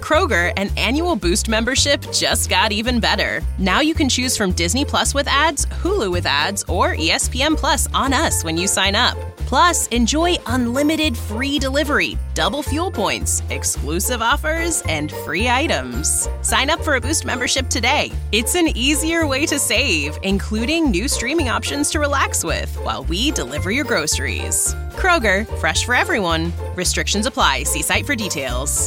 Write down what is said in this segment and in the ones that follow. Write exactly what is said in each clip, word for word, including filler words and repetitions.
Kroger, an annual Boost membership just got even better. Now you can choose from Disney Plus with ads, Hulu with ads, or E S P N Plus on us when you sign up. Plus, enjoy unlimited free delivery, double fuel points, exclusive offers, and free items. Sign up for a Boost membership today. It's an easier way to save, including new streaming options to relax with while we deliver your groceries. Kroger, fresh for everyone. Restrictions apply. See site for details.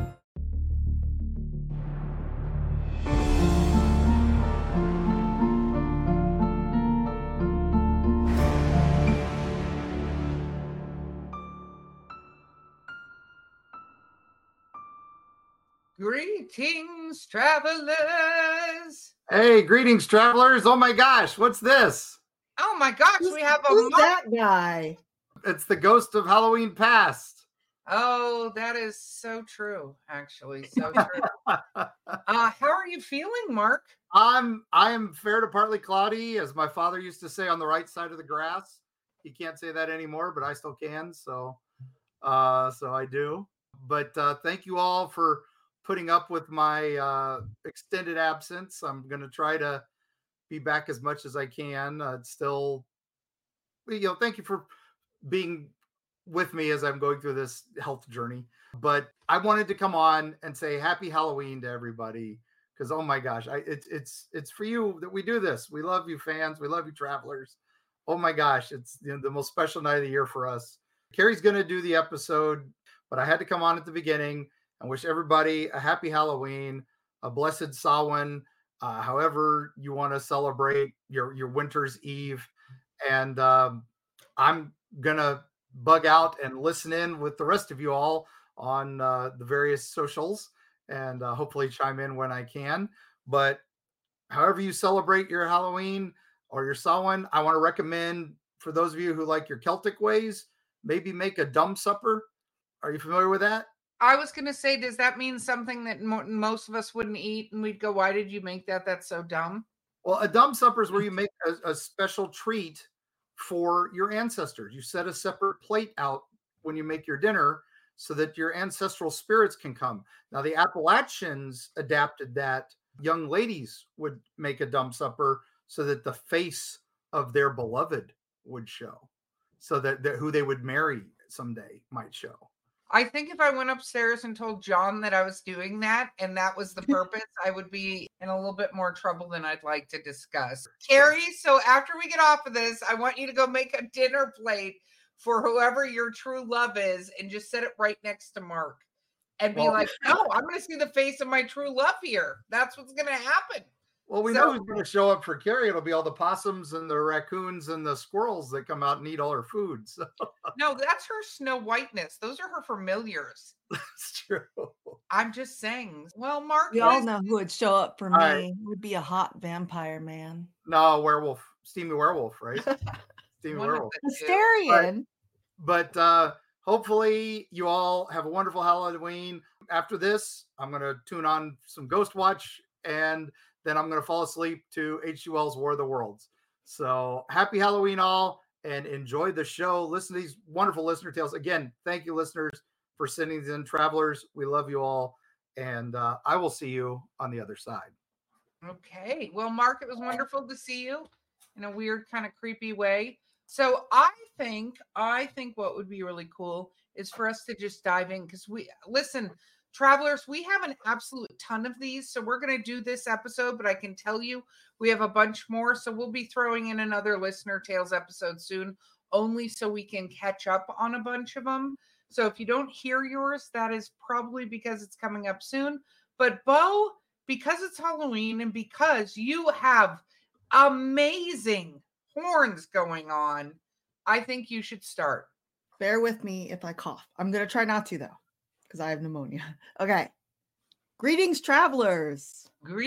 Greetings, travelers. Hey, greetings, travelers. Oh my gosh, what's this? Oh my gosh, Who's, we have a who's month. that guy? It's the ghost of Halloween past. Oh, that is so true, actually. So true. uh, how are you feeling, Mark? I'm I'm fair to partly cloudy, as my father used to say, on the right side of the grass. He can't say that anymore, but I still can. So uh so I do. But uh thank you all for putting up with my uh, extended absence. I'm going to try to be back as much as I can. Uh, it's still, you know, thank you for being with me as I'm going through this health journey. But I wanted to come on and say happy Halloween to everybody, because oh my gosh, I, it's it's it's for you that we do this. We love you, fans. We love you, travelers. Oh my gosh, it's you know, the most special night of the year for us. Carrie's going to do the episode, but I had to come on at the beginning and wish everybody a happy Halloween, a blessed Samhain, uh, however you want to celebrate your, your winter's eve. And um, I'm going to bug out and listen in with the rest of you all on uh, the various socials and uh, hopefully chime in when I can. But however you celebrate your Halloween or your Samhain, I want to recommend for those of you who like your Celtic ways, maybe make a dumb supper. Are you familiar with that? I was going to say, does that mean something that mo- most of us wouldn't eat? And we'd go, why did you make that? That's so dumb. Well, a dumb supper is where you make a, a special treat for your ancestors. You set a separate plate out when you make your dinner so that your ancestral spirits can come. Now, the Appalachians adapted that. Young ladies would make a dumb supper so that the face of their beloved would show, so that, that who they would marry someday might show. I think if I went upstairs and told John that I was doing that and that was the purpose, I would be in a little bit more trouble than I'd like to discuss. Carrie, so after we get off of this, I want you to go make a dinner plate for whoever your true love is and just set it right next to Mark and be well, like, no, I'm going to see the face of my true love here. That's what's going to happen. Well, we so, know who's going to show up for Carrie. It'll be all the possums and the raccoons and the squirrels that come out and eat all her food. So. No, that's her Snow Whiteness. Those are her familiars. That's true. I'm just saying. Well, Mark, we all know who would show up for all me. Right. Would be a hot vampire man. No, werewolf, steamy werewolf, right? Steamy werewolf, Hysterian. But, but uh, hopefully, you all have a wonderful Halloween. After this, I'm going to tune on some Ghost Watch and. Then I'm going to fall asleep to H G Wells' War of the Worlds. So happy Halloween all and enjoy the show. Listen to these wonderful listener tales. Again, thank you, listeners, for sending these in. Travelers, we love you all. And uh, I will see you on the other side. Okay. Well, Mark, it was wonderful to see you in a weird kind of creepy way. So I think, I think what would be really cool is for us to just dive in because we, listen, travelers, we have an absolute ton of these. So we're going to do this episode, but I can tell you we have a bunch more. So we'll be throwing in another Listener Tales episode soon, only so we can catch up on a bunch of them. So if you don't hear yours, that is probably because it's coming up soon. But Bo, because it's Halloween and because you have amazing horns going on, I think you should start. Bear with me if I cough. I'm going to try not to, though. Because I have pneumonia. Okay. Greetings, travelers.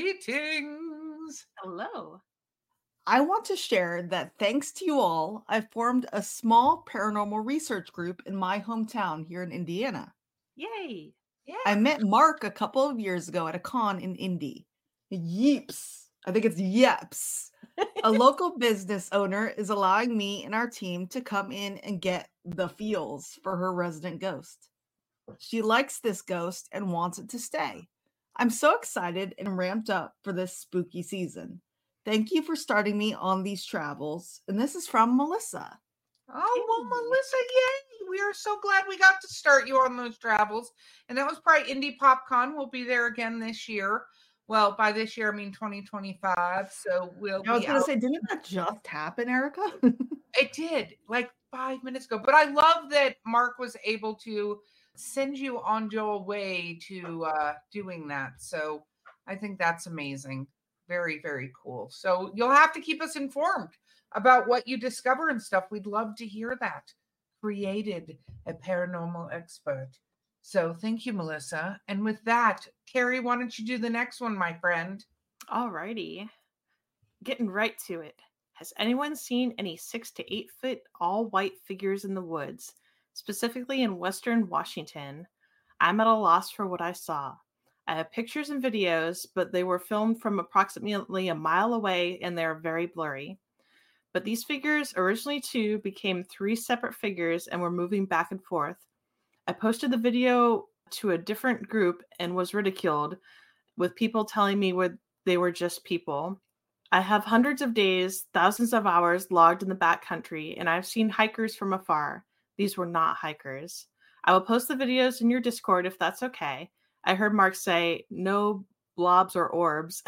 Greetings. Hello. I want to share that thanks to you all, I've formed a small paranormal research group in my hometown here in Indiana. Yay. Yeah. I met Mark a couple of years ago at a con in Indy. Yeeps. I think it's Yeps. A local business owner is allowing me and our team to come in and get the feels for her resident ghost. She likes this ghost and wants it to stay. I'm so excited and ramped up for this spooky season. Thank you for starting me on these travels. And this is from Melissa. Oh, well, Melissa, yay. We are so glad we got to start you on those travels. And that was probably Indie PopCon. We'll be there again this year. Well, by this year, I mean twenty twenty-five. So we'll I was be going to out. say, didn't that just happen, Erica? It did, like five minutes ago. But I love that Mark was able to send you on your way to uh, doing that. So I think that's amazing. Very, very cool. So you'll have to keep us informed about what you discover and stuff. We'd love to hear that. Created a paranormal expert. So thank you, Melissa. And with that, Carrie, why don't you do the next one, my friend? All righty. Getting right to it. Has anyone seen any six to eight foot all white figures in the woods, specifically in Western Washington? I'm at a loss for what I saw. I have pictures and videos, but they were filmed from approximately a mile away and they're very blurry. But these figures, originally two, became three separate figures and were moving back and forth. I posted the video to a different group and was ridiculed, with people telling me where they were just people. I have hundreds of days, thousands of hours logged in the backcountry, and I've seen hikers from afar. These were not hikers. I will post the videos in your Discord if that's okay. I heard Mark say no blobs or orbs,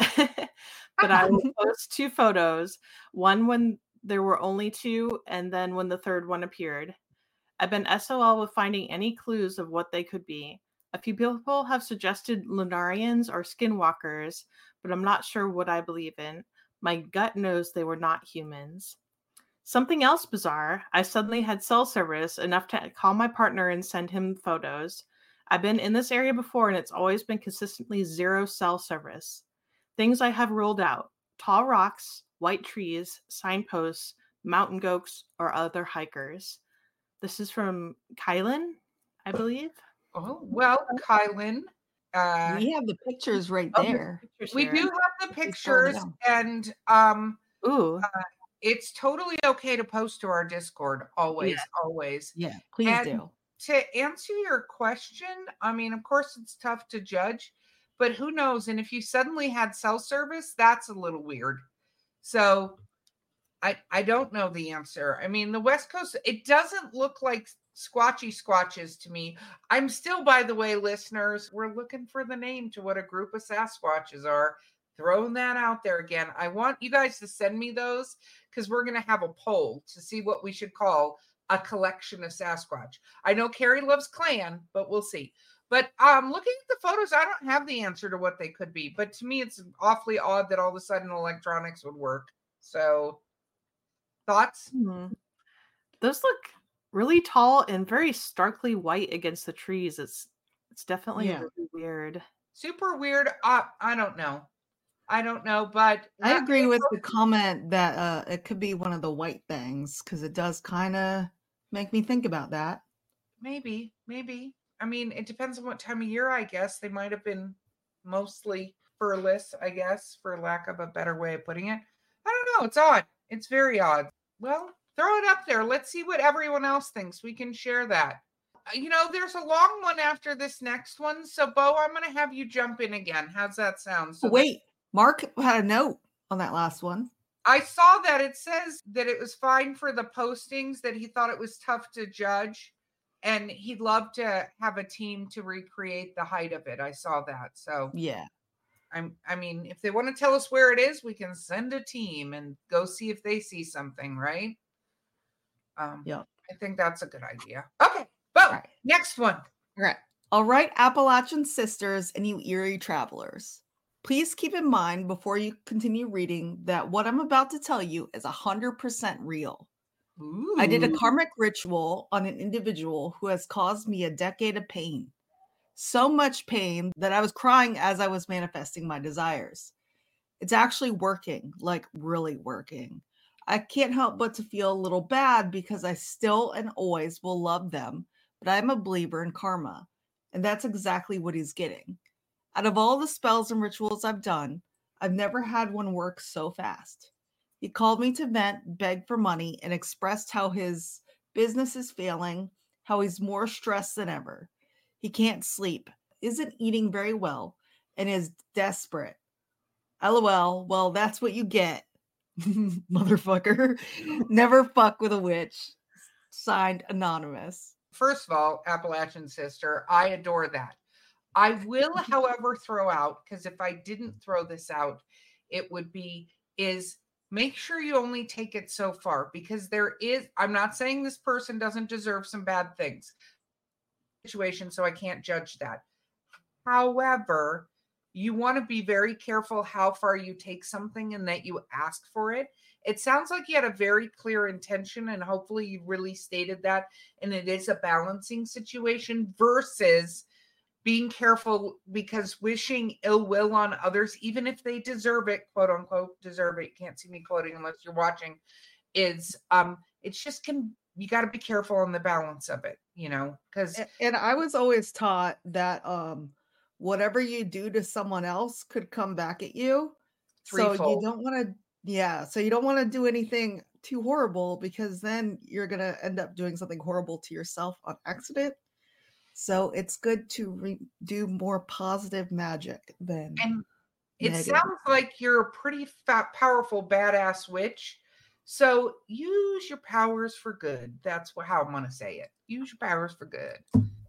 but I will post two photos, one when there were only two, and then when the third one appeared. I've been S O L with finding any clues of what they could be. A few people have suggested Lunarians or skinwalkers, but I'm not sure what I believe in. My gut knows they were not humans. Something else bizarre, I suddenly had cell service enough to call my partner and send him photos. I've been in this area before and it's always been consistently zero cell service. Things I have ruled out: tall rocks, white trees, signposts, mountain goats, or other hikers. This is from Kylan, I believe. Oh, well, Kylan. Uh, we have the pictures right oh, there. Pictures we here. do have the pictures, and um, Ooh. Uh, it's totally okay to post to our Discord. Always, Yeah. always. Yeah, please and do. To answer your question, I mean, of course, it's tough to judge, but who knows? And if you suddenly had cell service, that's a little weird. So I I don't know the answer. I mean, the West Coast, it doesn't look like squatchy squatches to me. I'm still, by the way, listeners, we're looking for the name to what a group of Sasquatches are. Throwing that out there again. I want you guys to send me those because we're going to have a poll to see what we should call a collection of Sasquatch. I know Carrie loves clan, but we'll see. But um, looking at the photos, I don't have the answer to what they could be. But to me, it's awfully odd that all of a sudden electronics would work. So, thoughts? Hmm. Those look really tall and very starkly white against the trees. It's it's definitely Yeah. really weird. Super weird. Uh, I don't know. I don't know, but I let agree me with know- the comment that uh, it could be one of the white things because it does kind of make me think about that. Maybe, maybe. I mean, it depends on what time of year, I guess. They might have been mostly furless, I guess, for lack of a better way of putting it. I don't know. It's odd. It's very odd. Well, throw it up there. Let's see what everyone else thinks. We can share that. Uh, You know, there's a long one after this next one. So, Bo, I'm going to have you jump in again. How's that sound? So Oh, wait, Mark had a note on that last one. I saw that it says that it was fine for the postings, that he thought it was tough to judge, and he'd love to have a team to recreate the height of it. I saw that. So Yeah. I'm I mean, if they want to tell us where it is, we can send a team and go see if they see something, right? Um Yep. I think that's a good idea. Okay, Bo, Right. next one. All right. All right, Appalachian sisters and you eerie travelers. Please keep in mind before you continue reading that what I'm about to tell you is one hundred percent real. I did a Ooh. karmic ritual on an individual who has caused me a decade of pain. So much pain that I was crying as I was manifesting my desires. It's actually working, like really working. I can't help but to feel a little bad because I still and always will love them, but I'm a believer in karma, and that's exactly what he's getting. Out of all the spells and rituals I've done, I've never had one work so fast. He called me to vent, beg for money, and expressed how his business is failing, how he's more stressed than ever. He can't sleep, isn't eating very well, and is desperate. LOL. Well, that's what you get, motherfucker. Never fuck with a witch. Signed, Anonymous. First of all, Appalachian Sister, I adore that. I will, however, throw out, because if I didn't throw this out, it would be, is make sure you only take it so far, because there is, I'm not saying this person doesn't deserve some bad things. Situation, so I can't judge that. However, you want to be very careful how far you take something and that you ask for it. It sounds like you had a very clear intention, and hopefully you really stated that, and it is a balancing situation versus being careful, because wishing ill will on others, even if they deserve it, quote unquote, deserve it. You can't see me quoting unless you're watching, is um, it's just can, you got to be careful on the balance of it, you know, because. And, and I was always taught that um, whatever you do to someone else could come back at you. Threefold. So you don't want to, yeah. So you don't want to do anything too horrible, because then you're going to end up doing something horrible to yourself on accident. So it's good to re- do more positive magic than. And it negative. sounds like you're a pretty fat, powerful, badass witch. So use your powers for good. That's how I'm going to say it. Use your powers for good.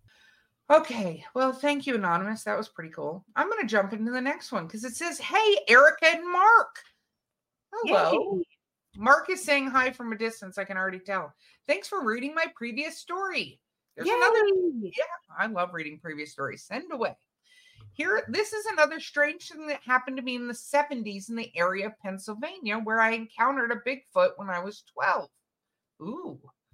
Okay. Well, thank you, Anonymous. That was pretty cool. I'm going to jump into the next one because it says, hey, Erica and Mark. Hello. Yay. Mark is saying hi from a distance. I can already tell. Thanks for reading my previous story. There's Yay. another. Yeah, I love reading previous stories. Send away. Here, this is another strange thing that happened to me in the seventies in the area of Pennsylvania, where I encountered a Bigfoot when I was twelve. Ooh.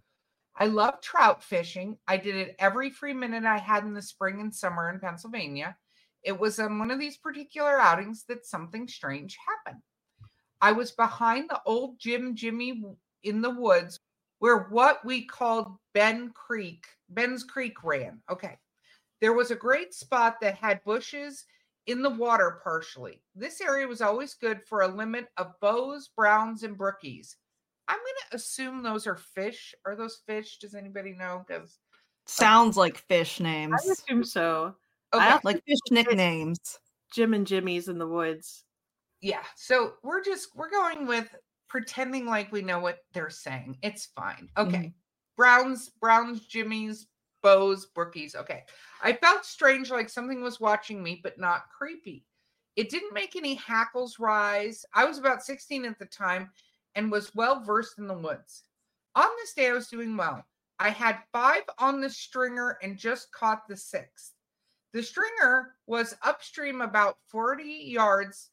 I love trout fishing. I did it every free minute I had in the spring and summer in Pennsylvania. It was on one of these particular outings that something strange happened. I was behind the old Jim Jimmy in the woods where what we called Ben Creek, Ben's Creek ran. Okay. There was a great spot that had bushes in the water partially. This area was always good for a limit of bows, browns, and brookies. I'm going to assume those are fish. Are those fish? Does anybody know? Because sounds like fish names. I assume so. Okay. I like fish nicknames. Jim and Jimmy's in the woods. Yeah. So we're just, we're going with pretending like we know what they're saying. It's fine. Okay. Mm-hmm. Browns, Browns, Jimmy's, bows, brookies. Okay. I felt strange, like something was watching me, but not creepy. It didn't make any hackles rise. I was about sixteen at the time and was well versed in the woods. On this day, I was doing well. I had five on the stringer and just caught the sixth. The stringer was upstream about forty yards,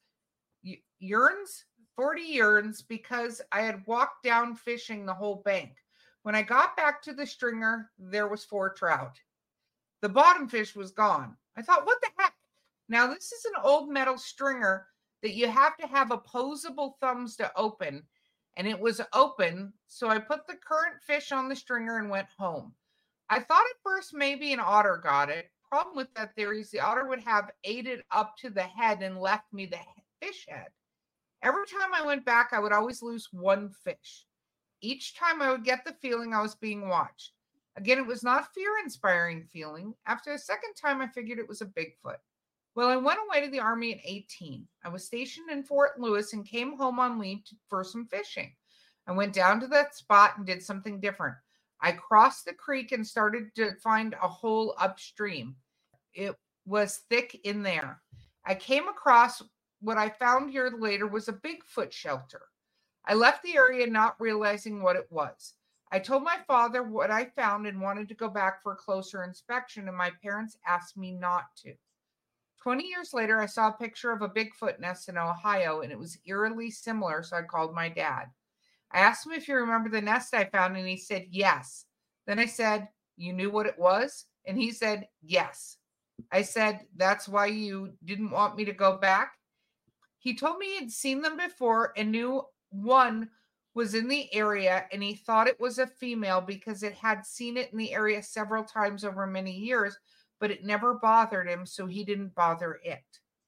yards, forty yards, because I had walked down fishing the whole bank. When I got back to the stringer, there was four trout. The bottom fish was gone. I thought, what the heck? Now, this is an old metal stringer that you have to have opposable thumbs to open, and it was open, so I put the current fish on the stringer and went home. I thought at first maybe an otter got it. Problem with that theory is the otter would have ate it up to the head and left me the fish head. Every time I went back, I would always lose one fish. Each time I would get the feeling I was being watched. Again, it was not a fear-inspiring feeling. After the second time, I figured it was a Bigfoot. Well, I went away to the Army at eighteen. I was stationed in Fort Lewis and came home on leave to, for some fishing. I went down to that spot and did something different. I crossed the creek and started to find a hole upstream. It was thick in there. I came across what I found years later was a Bigfoot shelter. I left the area not realizing what it was. I told my father what I found and wanted to go back for a closer inspection, and my parents asked me not to. twenty years later, I saw a picture of a Bigfoot nest in Ohio, and it was eerily similar, so I called my dad. I asked him if he remembered the nest I found, and he said yes. Then I said, you knew what it was? And he said, yes. I said, that's why you didn't want me to go back? He told me he'd seen them before and knew one was in the area, and he thought it was a female because it had seen it in the area several times over many years, but it never bothered him, so he didn't bother it.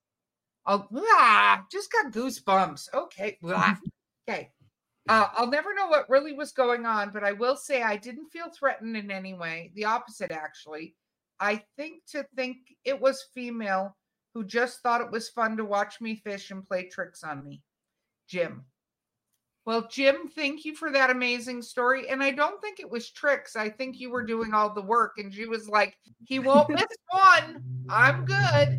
Oh, blah, just got goosebumps. Okay. Blah. Okay. Uh, I'll never know what really was going on, but I will say I didn't feel threatened in any way. The opposite, actually. I think to think it was female who just thought it was fun to watch me fish and play tricks on me. Jim. Well, Jim, thank you for that amazing story. And I don't think it was tricks. I think you were doing all the work. And she was like, he won't miss one. I'm good.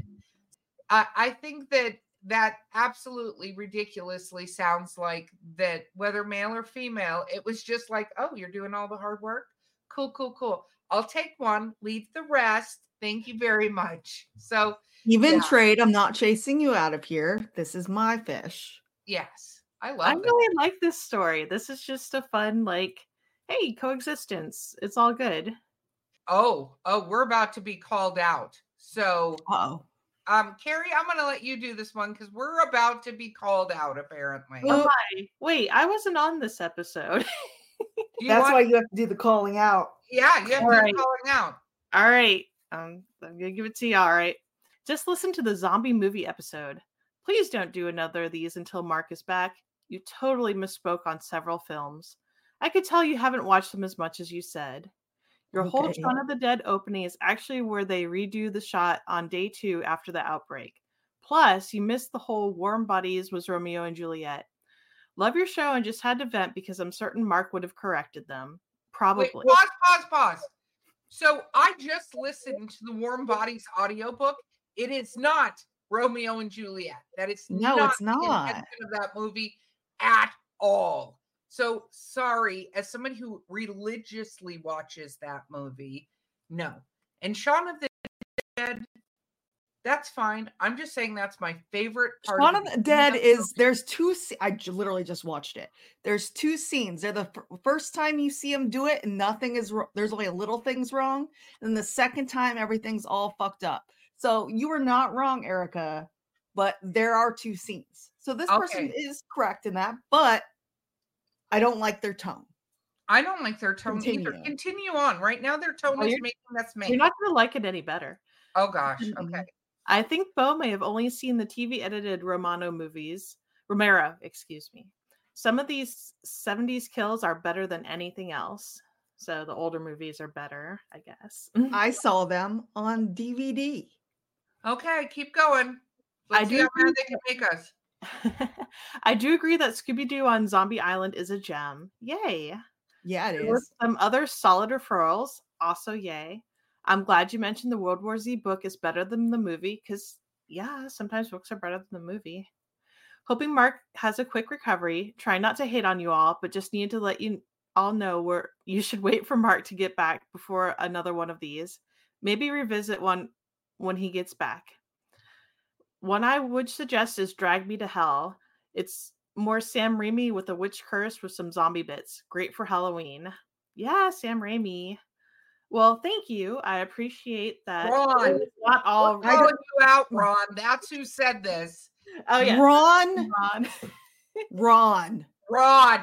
I, I think that that absolutely ridiculously sounds like that, whether male or female, it was just like, oh, you're doing all the hard work. Cool, cool, cool. I'll take one, leave the rest. Thank you very much. So even yeah. trade, I'm not chasing you out of here. This is my fish. Yes. I love I it. really like this story. This is just a fun, like, hey, coexistence. It's all good. Oh, oh, we're about to be called out. So, oh, um, Carrie, I'm going to let you do this one because we're about to be called out, apparently. Oh my. Wait, I wasn't on this episode. That's want... why you have to do the calling out. Yeah, you have all to right. do the calling out. All right. Um, I'm going to give it to you. All right. Just listen to the zombie movie episode. Please don't do another of these until Mark is back. You totally misspoke on several films. I could tell you haven't watched them as much as you said. Your okay. whole Shaun of the Dead opening is actually where they redo the shot on day two after the outbreak. Plus, you missed the whole Warm Bodies was Romeo and Juliet. Love your show and just had to vent because I'm certain Mark would have corrected them. Probably. Wait, pause, pause, pause. So I just listened to the Warm Bodies audiobook. It is not Romeo and Juliet. That is no, not it's not the intention of that movie at all. So sorry, as somebody who religiously watches that movie, no. And Shaun of the Dead, that's fine. I'm just saying that's my favorite part. Shaun of of the Dead is there's two. I j- literally just watched it. There's two scenes. They're the f- first time you see him do it, and nothing is. Ro- there's only a little things wrong, and the second time everything's all fucked up. So you were not wrong, Erica. But there are two scenes. So this Okay. person is correct in that, but I don't like their tone. I don't like their tone Continue. either. Continue on. Right now, their tone Well, is you're- making us make. You're not going to like it any better. Oh gosh. Mm-mm. Okay. I think Bo may have only seen the T V edited Romano movies. Romero, excuse me. Some of these seventies kills are better than anything else. So the older movies are better, I guess. I saw them on D V D. Okay, keep going. Let's I see do how mad agree they can make us. I do agree that Scooby-Doo on Zombie Island is a gem. Yay. Yeah, it There were is. some other solid referrals. Also, yay. I'm glad you mentioned the World War Z book is better than the movie because, yeah, sometimes books are better than the movie. Hoping Mark has a quick recovery. Try not to hate on you all, but just need to let you all know where you should wait for Mark to get back before another one of these. Maybe revisit one when he gets back. One I would suggest is Drag Me to Hell. It's more Sam Raimi with a witch curse with some zombie bits. Great for Halloween. Yeah, Sam Raimi. Well, thank you. I appreciate that. Ron. It's not all We're calling you out, Ron. That's who said this. Oh yeah, Ron, Ron. Ron, Ron.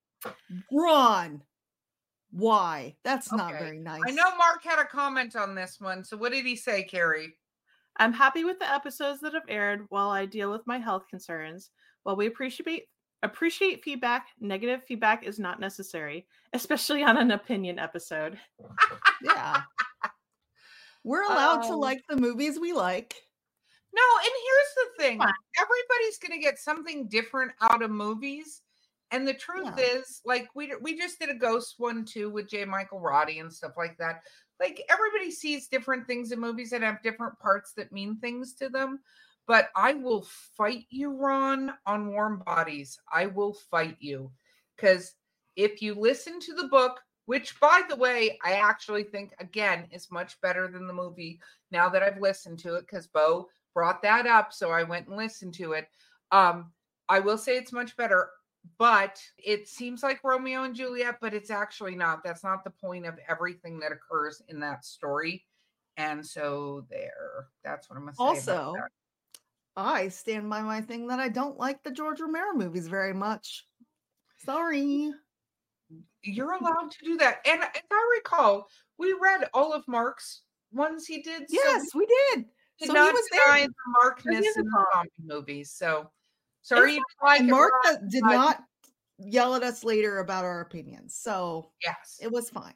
Ron. Why? That's not Okay. very nice. I know Mark had a comment on this one. So what did he say, Carrie? I'm happy with the episodes that have aired while I deal with my health concerns. While we appreciate appreciate feedback, negative feedback is not necessary, especially on an opinion episode. Yeah. We're allowed to Um, like the movies we like. No, and here's the thing. Fine. Everybody's going to get something different out of movies. And the truth Yeah. is, like, we we just did a ghost one too with J. Michael Roddy and stuff like that. Like, everybody sees different things in movies that have different parts that mean things to them. But I will fight you, Ron, on Warm Bodies. I will fight you. Because if you listen to the book, which, by the way, I actually think, again, is much better than the movie now that I've listened to it, because Bo brought that up, so I went and listened to it. Um, I will say it's much better, but it seems like Romeo and Juliet, but it's actually not. That's not the point of everything that occurs in that story. And so there, that's what I'm going to say. Also, about that. I stand by my thing that I don't like the George Romero movies very much. Sorry. You're allowed to do that. And as I recall, we read all of Mark's ones he did. so Yes, we did. did So he not was deny there. the Markness He is in the involved. zombie movies. So sorry you didn't like And it, Mark Ron, did but not yell at us later about our opinions. So yes. it was fine.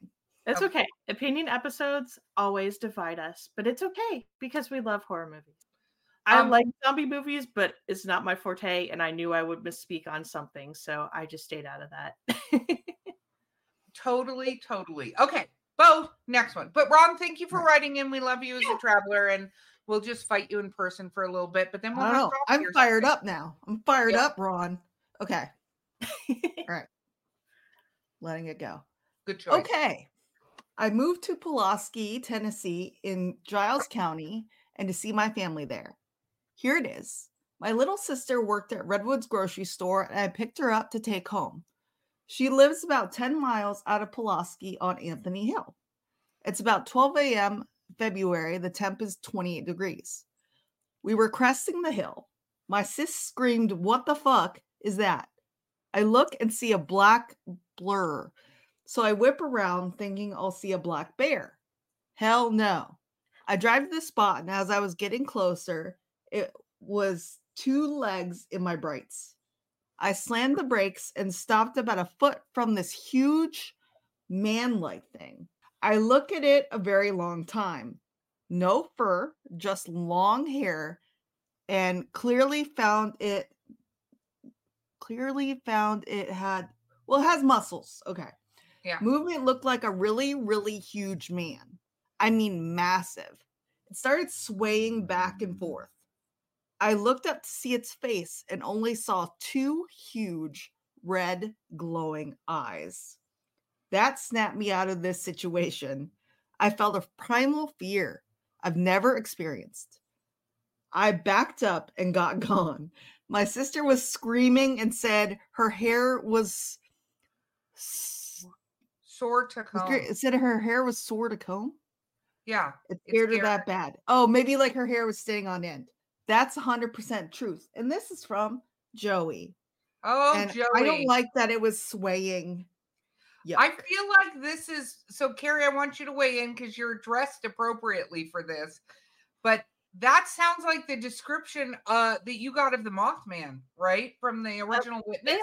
It's Um, okay. Opinion episodes always divide us, but it's okay because we love horror movies. I Um, like zombie movies, but it's not my forte, and I knew I would misspeak on something, so I just stayed out of that. Totally, totally. Okay, Bo, next one. But Ron, thank you for Right. writing in. We love you as a traveler, and we'll just fight you in person for a little bit, but then we'll I don't have know. coffee I'm or fired something. up now. I'm fired Yep. up, Ron. Okay. All right. Letting it go. Good choice. Okay. I moved to Pulaski, Tennessee in Giles County and to see my family there. Here it is. My little sister worked at Redwood's grocery store and I picked her up to take home. She lives about ten miles out of Pulaski on Anthony Hill. It's about twelve a.m. February. The temp is twenty-eight degrees. We were cresting the hill. My sis screamed, "What the fuck is that?" I look and see a black blur. So I whip around thinking I'll see a black bear. Hell no. I drive to the spot, and as I was getting closer, it was two legs in my brights. I slammed the brakes and stopped about a foot from this huge man-like thing. I look at it a very long time. No fur, just long hair, and clearly found it clearly found it had well, it has muscles. Okay. Yeah. Movement looked like a really, really huge man. I mean, massive. It started swaying back and forth. I looked up to see its face and only saw two huge, red, glowing eyes. That snapped me out of this situation. I felt a primal fear I've never experienced. I backed up and got gone. My sister was screaming and said her hair was Sore to comb. It said her hair was sore to comb. Yeah. It it scared her scared that bad. Oh, maybe like her hair was staying on end. That's one hundred percent truth. And this is from Joey. Oh, And Joey. I don't like that it was swaying. Yuck. I feel like this is so, Carrie, I want you to weigh in because you're dressed appropriately for this. But that sounds like the description uh, that you got of the Mothman, right? From the original Witness.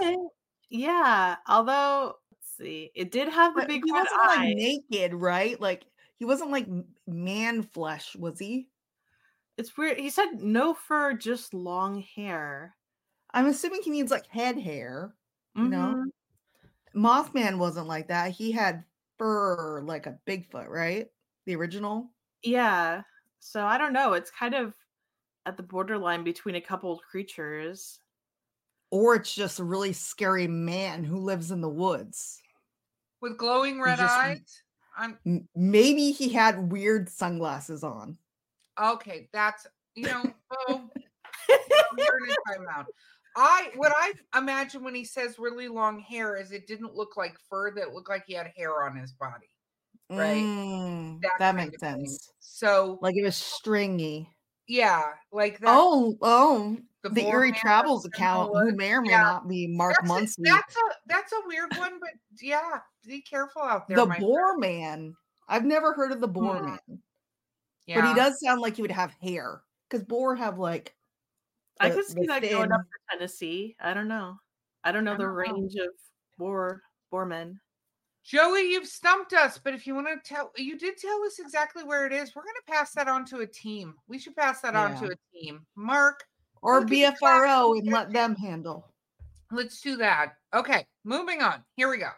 Yeah. Although, let's see, it did have the But big he red wasn't eye. like naked, right? Like he wasn't like man flesh, was he? It's weird. He said no fur, just long hair. I'm assuming he means like head hair. You know, Mhm. Mothman wasn't like that. He had fur like a Bigfoot, right? The original. Yeah. So I don't know. It's kind of at the borderline between a couple of creatures. Or it's just a really scary man who lives in the woods. With glowing red just- eyes. I'm M- Maybe he had weird sunglasses on. okay. That's you know, oh, you're in a timeout. I what I imagine when he says really long hair is it didn't look like fur, that looked like he had hair on his body. Right. Mm, That that kind makes of thing. sense. So Like it was stringy. yeah, like that. Oh, oh, The the, Boar Erie Man Travels from account, Kenwood. who may or may Yeah. not be Mark that's a, Muncy. that's a that's a weird one, but yeah, be careful out there. The my Boar Man. I've never heard of the Boar Hmm. Man, yeah. but he does sound like he would have hair because boar have like. I the- could see the that going up thin- to Tennessee. I don't know. I don't know I the don't know. range of boar boar men. Joey, you've stumped us, but if you want to tell, you did tell us exactly where it is. We're going to pass that on to a team. We should pass that on to Yeah. a team. Mark, Or look at B the F R O clock. and let them handle. Let's do that. Okay, moving on. Here we go.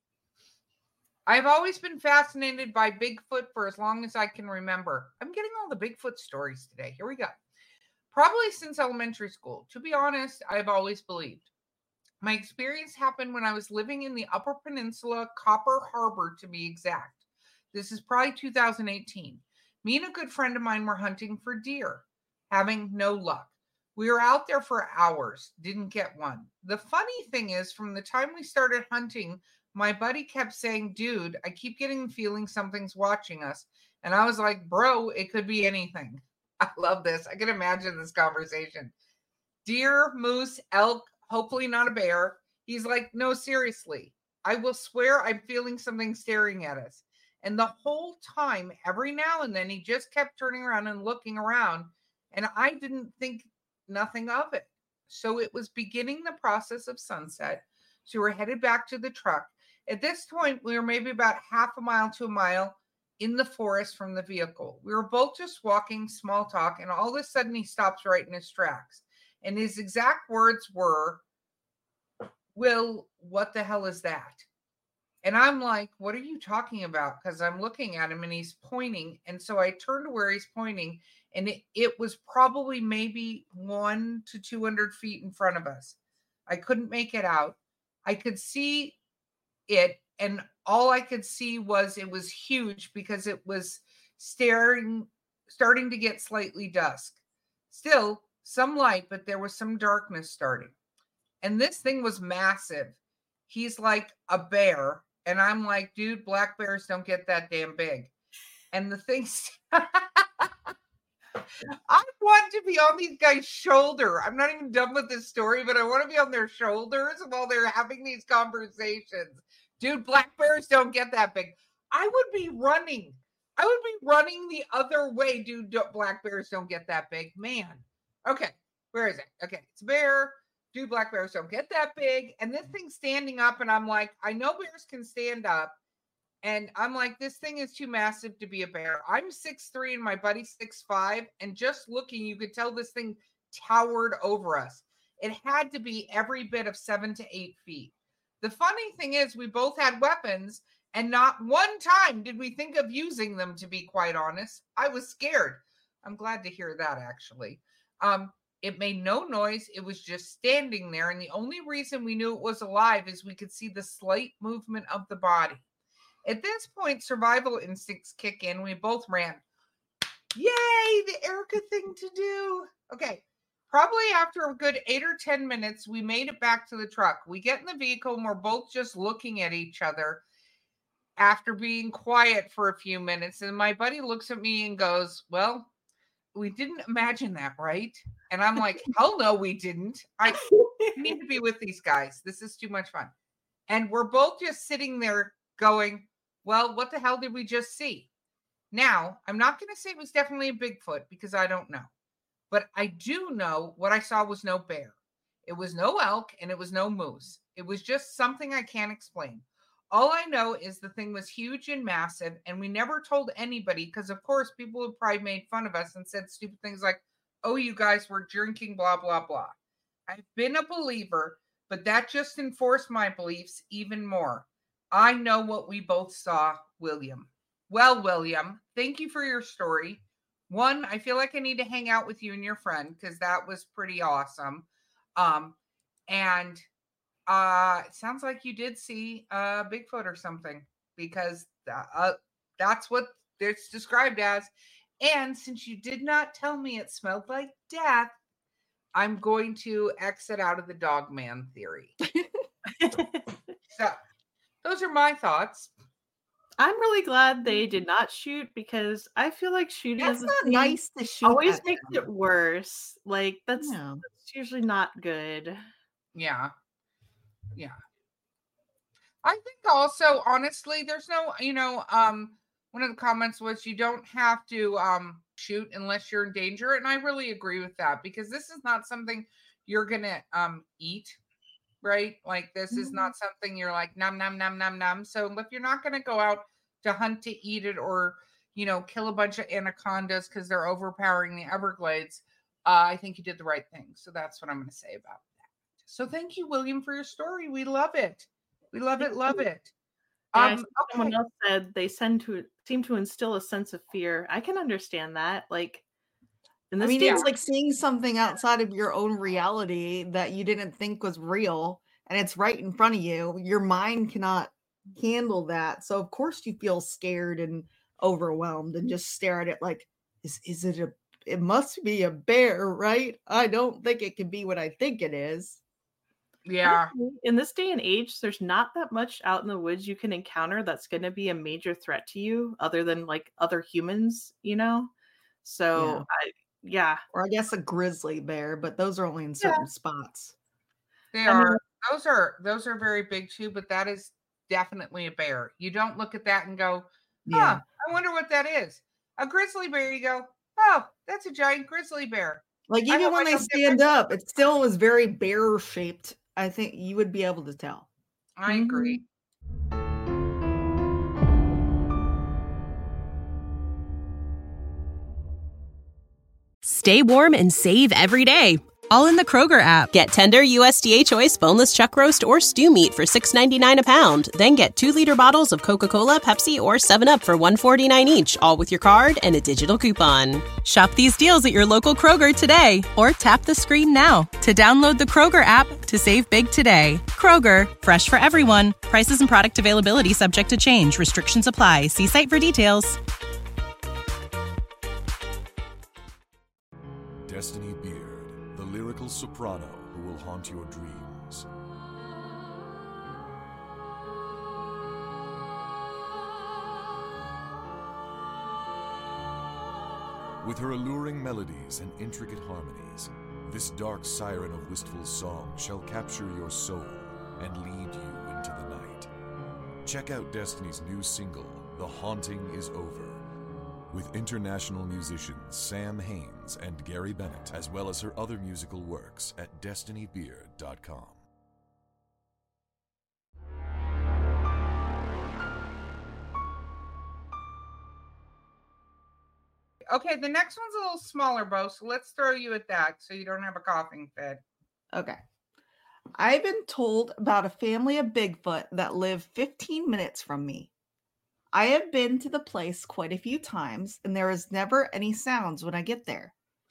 I've always been fascinated by Bigfoot for as long as I can remember. I'm getting all the Bigfoot stories today. Here we go. Probably since elementary school. To be honest, I've always believed. My experience happened when I was living in the Upper Peninsula, Copper Harbor to be exact. This is probably two thousand eighteen. Me and a good friend of mine were hunting for deer, having no luck. We were out there for hours, didn't get one. The funny thing is, from the time we started hunting, my buddy kept saying, dude, I keep getting the feeling something's watching us. And I was like, bro, it could be anything. I love this. I can imagine this conversation. Deer, moose, elk, hopefully not a bear. He's like, no, seriously. I will swear I'm feeling something staring at us. And the whole time, every now and then, he just kept turning around and looking around. And I didn't think nothing of it. So it was beginning the process of sunset. So we're headed back to the truck. At this point, we were maybe about half a mile to a mile in the forest from the vehicle. We were both just walking, small talk, and all of a sudden he stops right in his tracks. And his exact words were, "Will, what the hell is that?" And I'm like, "What are you talking about?" Because I'm looking at him and he's pointing. And so I turn to where he's pointing, and it, it was probably maybe one to two hundred feet in front of us. I couldn't make it out. I could see it, and all I could see was it was huge because it was staring, starting to get slightly dusk. Still some light, but there was some darkness starting. And this thing was massive. He's like a bear. And I'm like, dude, black bears don't get that damn big. And the things, I want to be on these guys' shoulder. I'm not even done with this story, but I want to be on their shoulders while they're having these conversations. Dude, black bears don't get that big. I would be running. I would be running the other way. Dude, don't, black bears don't get that big. Man. Okay. Where is it? Okay. It's a bear. Dude, black bears don't get that big. And this thing's standing up, and I'm like, I know bears can stand up. And I'm like, this thing is too massive to be a bear. I'm six three and my buddy's six five. And just looking, you could tell this thing towered over us. It had to be every bit of seven to eight feet. The funny thing is, we both had weapons, and not one time did we think of using them, to be quite honest. I was scared. I'm glad to hear that, actually. Um, it made no noise. It was just standing there. And the only reason we knew it was alive is we could see the slight movement of the body. At this point, survival instincts kick in. We both ran. Yay, the Erica thing to do. Okay, probably after a good eight or ten minutes, we made it back to the truck. We get in the vehicle, and we're both just looking at each other after being quiet for a few minutes. And my buddy looks at me and goes, "Well, we didn't imagine that, right?" And I'm like, hell no, we didn't. I need to be with these guys. This is too much fun. And we're both just sitting there going, well, what the hell did we just see? Now, I'm not going to say it was definitely a Bigfoot because I don't know. But I do know what I saw was no bear. It was no elk, and it was no moose. It was just something I can't explain. All I know is the thing was huge and massive, and we never told anybody because, of course, people would probably made fun of us and said stupid things like, oh, you guys were drinking, blah, blah, blah. I've been a believer, but that just enforced my beliefs even more. I know what we both saw, William. Well, William, thank you for your story. One, I feel like I need to hang out with you and your friend because that was pretty awesome. Um, and uh, it sounds like you did see uh, Bigfoot or something because uh, that's what it's described as. And since you did not tell me it smelled like death, I'm going to exit out of the dog man theory. So those are my thoughts. I'm really glad they did not shoot because I feel like shooting That's is not nice to shoot. always at makes them. it worse. Like that's, No. that's usually not good. Yeah. Yeah. I think also, honestly, there's no, you know, um, one of the comments was you don't have to um, shoot unless you're in danger. And I really agree with that because this is not something you're going to um, eat, right? Like this mm-hmm. is not something you're like, nom, nom, nom, nom, nom. So if you're not going to go out to hunt to eat it or, you know, kill a bunch of anacondas because they're overpowering the Everglades, uh, I think you did the right thing. So that's what I'm going to say about that. So thank you, William, for your story. We love it. We love it. Love it. Yeah, Um, someone okay. else said they send to seem to instill a sense of fear. I can understand that. Like, in this I mean, day- it's like seeing something outside of your own reality that you didn't think was real, and it's right in front of you. Your mind cannot handle that, so of course you feel scared and overwhelmed, and just stare at it like, is is it a? It must be a bear, right? I don't think it can be what I think it is. Yeah. In this day and age, there's not that much out in the woods you can encounter that's going to be a major threat to you other than like other humans, you know? So, Yeah. I, yeah. Or I guess a grizzly bear, but those are only in certain yeah. spots. They I are. mean, those are those are very big too, but that is definitely a bear. You don't look at that and go, yeah. huh, I wonder what that is. A grizzly bear, you go, oh, that's a giant grizzly bear. Like even when they stand up, it still is very bear shaped. I think you would be able to tell. I agree. Stay warm and save every day. All in the Kroger app. Get tender U S D A Choice boneless chuck roast or stew meat for six ninety-nine a pound. Then get two liter bottles of Coca-Cola, Pepsi, or seven up for one forty-nine each, all with your card and a digital coupon. Shop these deals at your local Kroger today, or tap the screen now to download the Kroger app to save big today. Kroger, fresh for everyone. Prices and product availability subject to change. Restrictions apply. See site for details. Destiny Beard, the lyrical soprano who will haunt your dreams. With her alluring melodies and intricate harmonies, this dark siren of wistful song shall capture your soul and lead you into the night. Check out Destiny's new single, The Haunting Is Over, with international musicians Sam Haines and Gary Bennett, as well as her other musical works at destiny beard dot com. Okay, the next one's a little smaller, Bo, so let's throw you at that so you don't have a coughing fit. Okay. I've been told about a family of Bigfoot that live fifteen minutes from me. I have been to the place quite a few times, and there is never any sounds when I get there.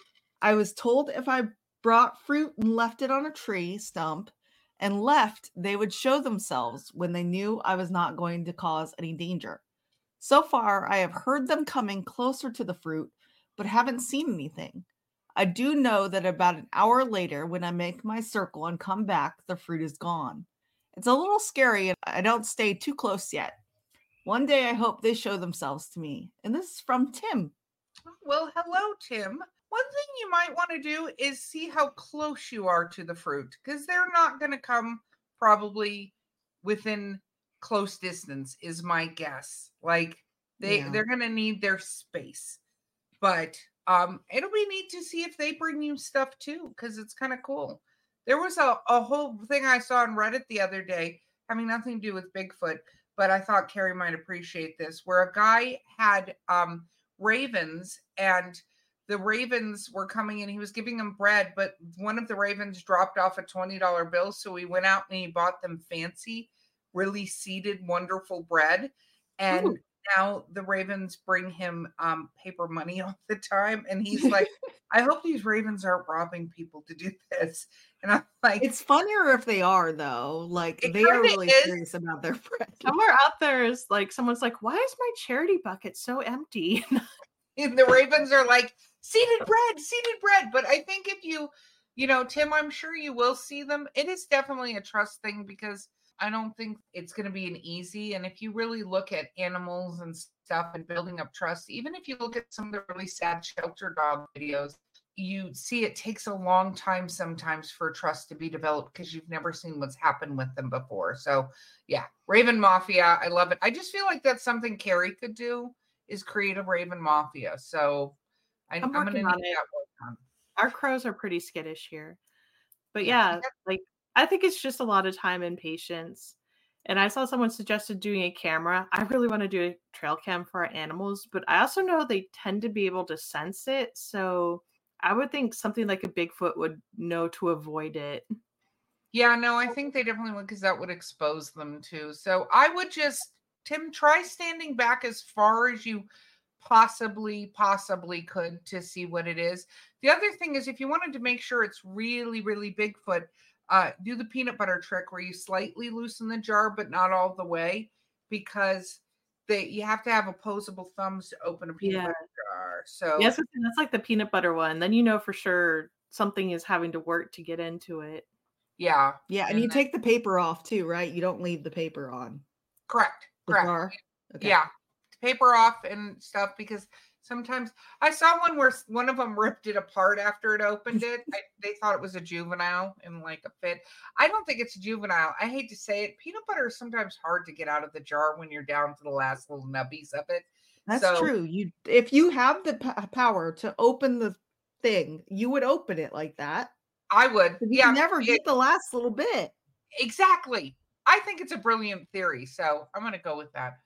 I was told if I brought fruit and left it on a tree stump and left, they would show themselves when they knew I was not going to cause any danger. So far, I have heard them coming closer to the fruit, but haven't seen anything. I do know that about an hour later, when I make my circle and come back, the fruit is gone. It's a little scary, and I don't stay too close yet. One day, I hope they show themselves to me. And this is from Tim. Well, hello, Tim. One thing you might want to do is see how close you are to the fruit, because they're not going to come probably within close distance, is my guess. Like, they, Yeah. they're going to need their space. But um, it'll be neat to see if they bring you stuff, too, because it's kind of cool. There was a, a whole thing I saw on Reddit the other day, having nothing to do with Bigfoot, but I thought Carrie might appreciate this, where a guy had um, ravens, and the ravens were coming in. He was giving them bread, but one of the ravens dropped off a twenty dollar bill. So he went out and he bought them fancy, really seeded, wonderful bread. And Ooh. Now the ravens bring him um, paper money all the time. And he's like, I hope these ravens aren't robbing people to do this. And I'm like, it's funnier if they are, though. Like, they are really is. serious about their bread. Somewhere out there is like, someone's like, why is my charity bucket so empty? And the ravens are like, seeded bread, seeded bread. But I think if you, you know, Tim, I'm sure you will see them. It is definitely a trust thing, because I don't think it's going to be an easy. And if you really look at animals and stuff and building up trust, even if you look at some of the really sad shelter dog videos, you see it takes a long time sometimes for trust to be developed, because you've never seen what's happened with them before. So yeah, Raven Mafia, I love it. I just feel like that's something Carrie could do, is create a Raven Mafia. So I, I'm, I'm going to need that work on. Our crows are pretty skittish here. But yeah, like, I think it's just a lot of time and patience. And I saw someone suggested doing a camera. I really want to do a trail cam for our animals, but I also know they tend to be able to sense it. So I would think something like a Bigfoot would know to avoid it. Yeah, no, I think they definitely would, because that would expose them too. So I would just, Tim, try standing back as far as you possibly, possibly could to see what it is. The other thing is, if you wanted to make sure it's really, really Bigfoot, uh, do the peanut butter trick where you slightly loosen the jar, but not all the way, because they you have to have opposable thumbs to open a peanut yeah. butter jar. So yes, that's like the peanut butter one. Then you know for sure something is having to work to get into it. Yeah. Yeah, and, and you then, take the paper off too, right? You don't leave the paper on. Correct. The correct. Jar? Okay. Yeah. Paper off and stuff, because sometimes I saw one where one of them ripped it apart after it opened it. I, they thought it was a juvenile in like a fit. I don't think it's a juvenile. I hate to say it. Peanut butter is sometimes hard to get out of the jar when you're down to the last little nubbies of it. That's so, true. You, if you have the p- power to open the thing, you would open it like that. I would. You yeah. never it, get the last little bit. Exactly. I think it's a brilliant theory. So I'm going to go with that.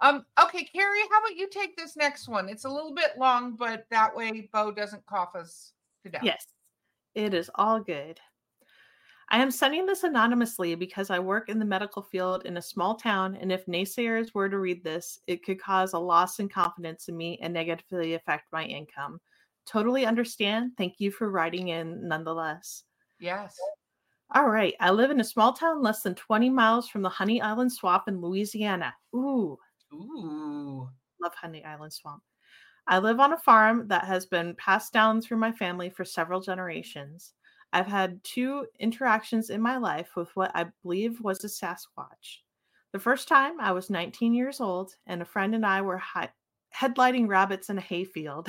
Um, okay, Carrie, how about you take this next one? It's a little bit long, but that way Bo doesn't cough us to death. Yes, it is all good. I am sending this anonymously because I work in the medical field in a small town, and if naysayers were to read this, it could cause a loss in confidence in me and negatively affect my income. Totally understand. Thank you for writing in nonetheless. Yes. All right. I live in a small town less than twenty miles from the Honey Island Swamp in Louisiana. Ooh. Ooh. Love Honey Island Swamp. I live on a farm that has been passed down through my family for several generations. I've had two interactions in my life with what I believe was a Sasquatch. The first time I was nineteen years old, and a friend and I were hi- headlighting rabbits in a hayfield.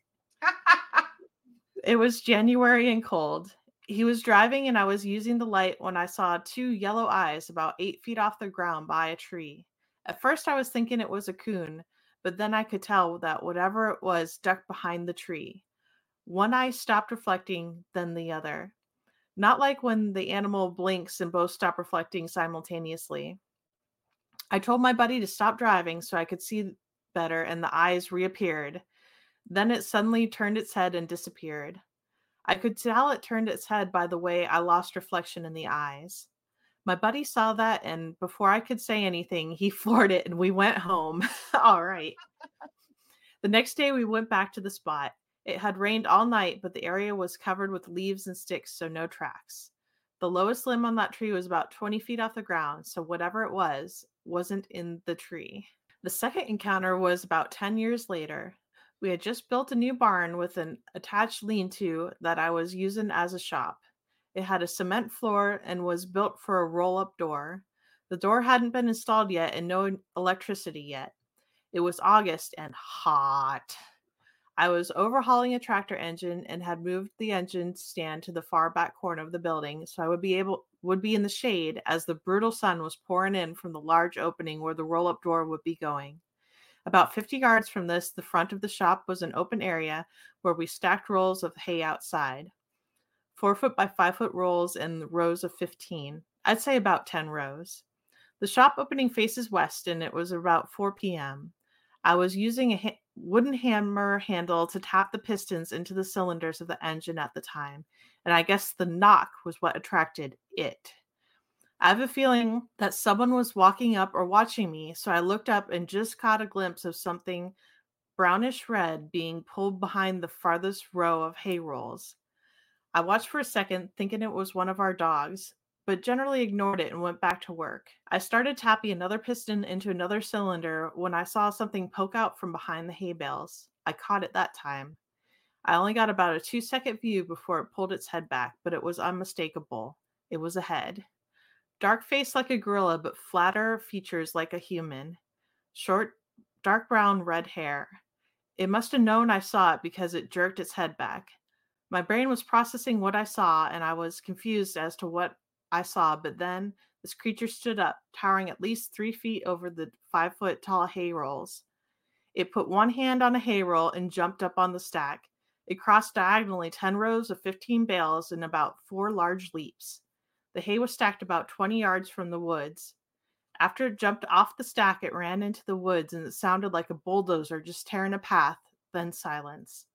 It was January and cold. He was driving, and I was using the light when I saw two yellow eyes about eight feet off the ground by a tree. At first, I was thinking it was a coon, but then I could tell that whatever it was ducked behind the tree. One eye stopped reflecting, then the other. Not like when the animal blinks and both stop reflecting simultaneously. I told my buddy to stop driving so I could see better, and the eyes reappeared. Then it suddenly turned its head and disappeared. I could tell it turned its head by the way I lost reflection in the eyes. My buddy saw that, and before I could say anything, he floored it, and we went home. All right. The next day, we went back to the spot. It had rained all night, but the area was covered with leaves and sticks, so no tracks. The lowest limb on that tree was about twenty feet off the ground, so whatever it was, wasn't in the tree. The second encounter was about ten years later. We had just built a new barn with an attached lean-to that I was using as a shop. It had a cement floor and was built for a roll-up door. The door hadn't been installed yet and no electricity yet. It was August and hot. I was overhauling a tractor engine and had moved the engine stand to the far back corner of the building so I would be able would be in the shade as the brutal sun was pouring in from the large opening where the roll-up door would be going. About fifty yards from this, the front of the shop was an open area where we stacked rolls of hay outside. Four foot by five foot rolls in rows of fifteen. I'd say about ten rows. The shop opening faces west, and it was about four p.m. I was using a ha- wooden hammer handle to tap the pistons into the cylinders of the engine at the time, and I guess the knock was what attracted it. I have a feeling that someone was walking up or watching me, so I looked up and just caught a glimpse of something brownish red being pulled behind the farthest row of hay rolls. I watched for a second, thinking it was one of our dogs, but generally ignored it and went back to work. I started tapping another piston into another cylinder when I saw something poke out from behind the hay bales. I caught it that time. I only got about a two-second view before it pulled its head back, but it was unmistakable. It was a head. Dark face like a gorilla, but flatter features like a human. Short, dark brown, red hair. It must have known I saw it because it jerked its head back. My brain was processing what I saw, and I was confused as to what I saw, but then this creature stood up, towering at least three feet over the five-foot-tall hay rolls. It put one hand on a hay roll and jumped up on the stack. It crossed diagonally ten rows of fifteen bales in about four large leaps. The hay was stacked about twenty yards from the woods. After it jumped off the stack, it ran into the woods, and it sounded like a bulldozer just tearing a path, then silence.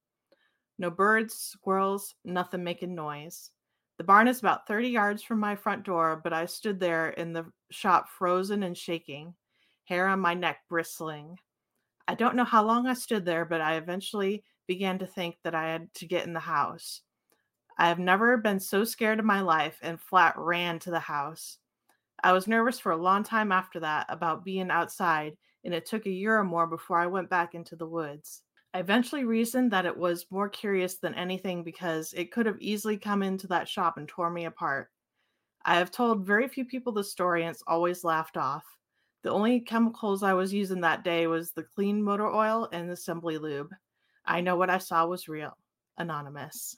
No birds, squirrels, nothing making noise. The barn is about thirty yards from my front door, but I stood there in the shop frozen and shaking, hair on my neck bristling. I don't know how long I stood there, but I eventually began to think that I had to get in the house. I have never been so scared in my life and flat ran to the house. I was nervous for a long time after that about being outside, and it took a year or more before I went back into the woods. I eventually reasoned that it was more curious than anything because it could have easily come into that shop and tore me apart. I have told very few people the story, and it's always laughed off. The only chemicals I was using that day was the clean motor oil and assembly lube. I know what I saw was real. Anonymous.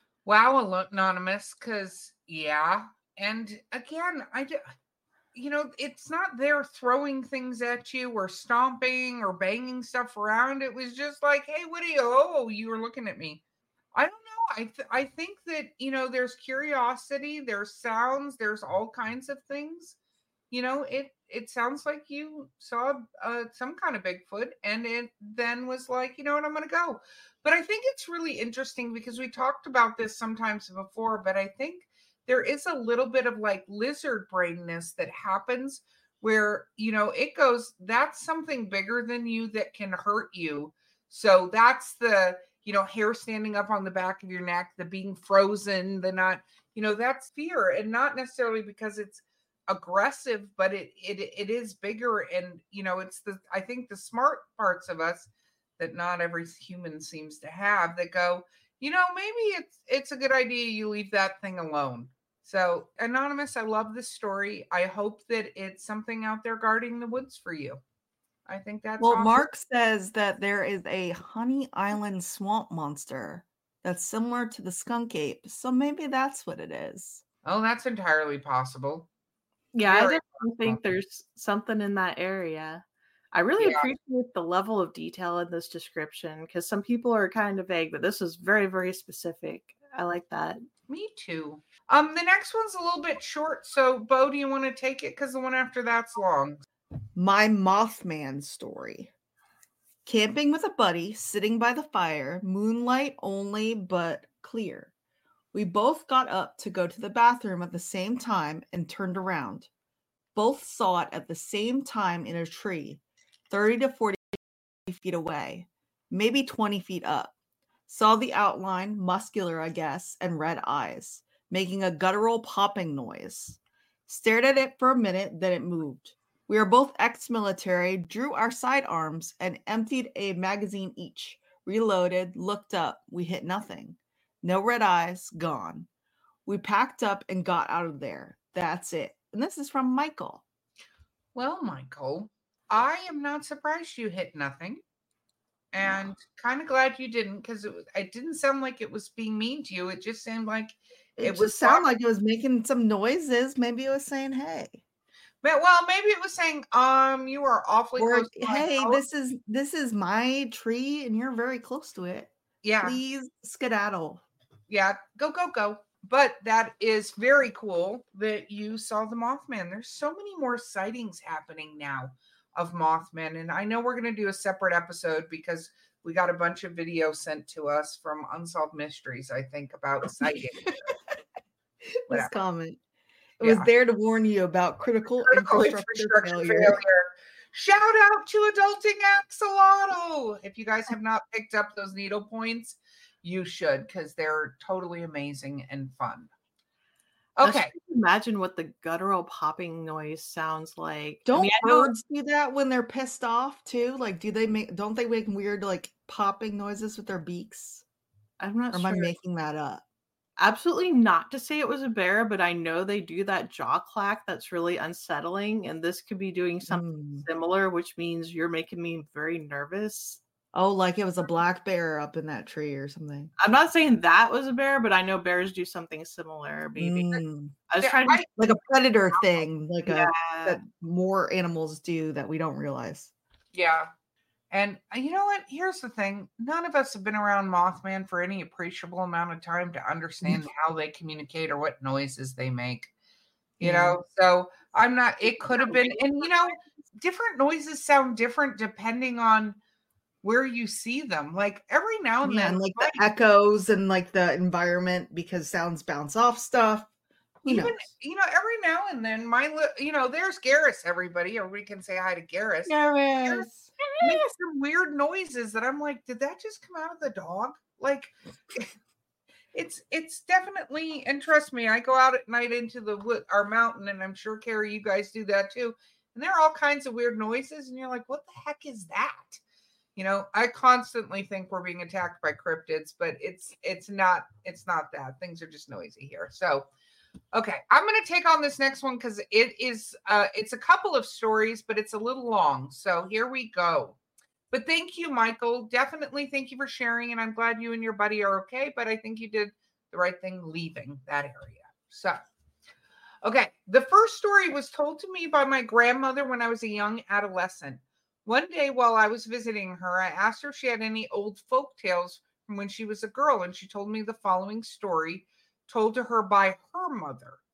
Wow, Anonymous, because, yeah. And again, I do, you know, it's not there throwing things at you or stomping or banging stuff around. It was just like, hey, what are you? Oh, you were looking at me. I don't know. I th- I think that, you know, there's curiosity, there's sounds, there's all kinds of things. you know, it it sounds like you saw uh, some kind of Bigfoot, and it then was like, you know what, I'm going to go. But I think it's really interesting because we talked about this sometimes before, but I think there is a little bit of like lizard brainness that happens where, you know, it goes, that's something bigger than you that can hurt you. So that's the, you know, hair standing up on the back of your neck, the being frozen, the not, you know, that's fear, and not necessarily because it's aggressive, but it it it is bigger. And you know, it's the, I think the smart parts of us that not every human seems to have, that go, you know, maybe it's it's a good idea you leave that thing alone. So Anonymous, I love this story. I hope that it's something out there guarding the woods for you. I think that's well awesome. Mark says that there is a Honey Island swamp monster that's similar to the skunk ape, so maybe that's what it is. Oh, that's entirely possible. Yeah, I Very definitely think there's something in that area. I really Yeah. appreciate the level of detail in this description, because some people are kind of vague, but this is very, very specific. I like that. Me too. Um, the next one's a little bit short. So, Bo, do you want to take it? Because the one after that's long. My Mothman story. Camping with a buddy, sitting by the fire, moonlight only, but clear. We both got up to go to the bathroom at the same time and turned around. Both saw it at the same time in a tree, thirty to forty feet away, maybe twenty feet up. Saw the outline, muscular, I guess, and red eyes, making a guttural popping noise. Stared at it for a minute, then it moved. We were both ex-military, drew our sidearms, and emptied a magazine each. Reloaded, looked up. We hit nothing. No red eyes, gone. We packed up and got out of there. That's it. And this is from Michael. Well, Michael, I am not surprised you hit nothing. And kind of glad you didn't, because it, it didn't sound like it was being mean to you. It just seemed like It, it just was sounded like it was making some noises. Maybe it was saying, hey. But, well, maybe it was saying, um, you are awfully Or, close to my hey, house. this is this is my tree and you're very close to it. Yeah. Please skedaddle. Yeah, go, go, go. But that is very cool that you saw the Mothman. There's so many more sightings happening now of Mothman. And I know we're going to do a separate episode because we got a bunch of videos sent to us from Unsolved Mysteries, I think, about sightings. This Whatever. comment. It Yeah. was there to warn you about critical, Critical infrastructure, infrastructure failure. failure. Shout out to Adulting Axolotl. If you guys have not picked up those needle points, you should, because they're totally amazing and fun. I was Okay. trying to imagine what the guttural popping noise sounds like. Don't I mean, I know- birds do that when they're pissed off too? Like, do they make? Don't they make weird like popping noises with their beaks? I'm not Or am sure. I making that up? Absolutely not to say it was a bear, but I know they do that jaw clack that's really unsettling, and this could be doing something Mm. similar, which means you're making me very nervous. Oh, like it was a black bear up in that tree or something. I'm not saying that was a bear, but I know bears do something similar. Maybe Mm. I was Yeah, trying to. I- Like a predator thing, like a Yeah. that more animals do that we don't realize. Yeah. And uh, you know what? Here's the thing. None of us have been around Mothman for any appreciable amount of time to understand how they communicate or what noises they make. You Yeah. know, so I'm not, it could have been, and you know, different noises sound different depending on where you see them. Like every now and Yeah, then, and like the echoes and like the environment, because sounds bounce off stuff. Who even, knows? you know, every now and then, my, li- you know, there's Garrus, everybody. Everybody can say hi to Garrus. Garrus. Make some weird noises that I'm like, did that just come out of the dog? Like, it's it's definitely, and trust me, I go out at night into the wood, our mountain, and I'm sure Carrie, you guys do that too. And there are all kinds of weird noises, and you're like, what the heck is that? You know, I constantly think we're being attacked by cryptids, but it's it's not it's not that. Things are just noisy here. So, okay, I'm going to take on this next one because it is uh, it's a couple of stories, but it's a little long. So here we go. But thank you, Michael. Definitely thank you for sharing, and I'm glad you and your buddy are okay. But I think you did the right thing leaving that area. So, okay, the first story was told to me by my grandmother when I was a young adolescent. One day while I was visiting her, I asked her if she had any old folk tales from when she was a girl, and she told me the following story told to her by her mother.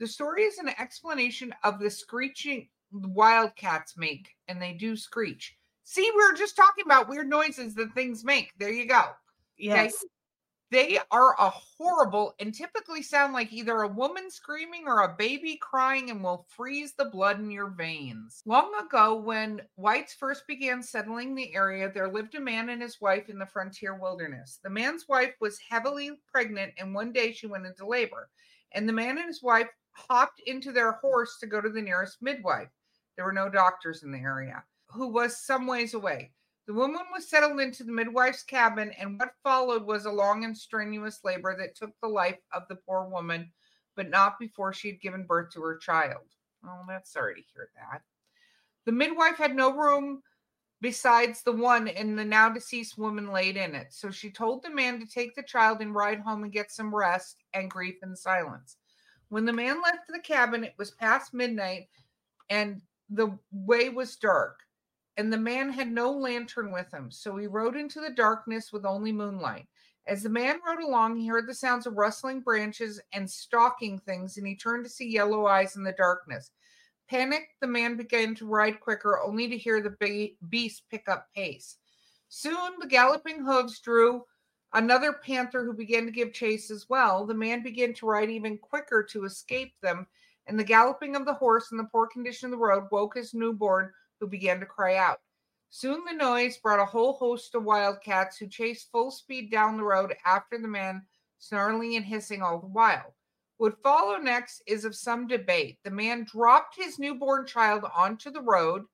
The story is an explanation of the screeching wildcats make, and they do screech. See, we were just talking about weird noises that things make. There you go. Yes. Okay? They are a horrible and typically sound like either a woman screaming or a baby crying and will freeze the blood in your veins. Long ago, when whites first began settling the area, there lived a man and his wife in the frontier wilderness. The man's wife was heavily pregnant, and one day she went into labor. And the man and his wife hopped into their horse to go to the nearest midwife. There were no doctors in the area, who was some ways away. The woman was settled into the midwife's cabin, and what followed was a long and strenuous labor that took the life of the poor woman, but not before she had given birth to her child. Oh, that's sorry to hear that. The midwife had no room besides the one and the now deceased woman laid in it, so she told the man to take the child and ride home and get some rest and grief in silence. When the man left the cabin, it was past midnight, and the way was dark. And the man had no lantern with him, so he rode into the darkness with only moonlight. As the man rode along, he heard the sounds of rustling branches and stalking things, and he turned to see yellow eyes in the darkness. Panicked, the man began to ride quicker, only to hear the be- beast pick up pace. Soon, the galloping hooves drew another panther who began to give chase as well. The man began to ride even quicker to escape them, and the galloping of the horse and the poor condition of the road woke his newborn, who began to cry out. Soon the noise brought a whole host of wildcats who chased full speed down the road after the man, snarling and hissing all the while. What followed next is of some debate. The man dropped his newborn child onto the road.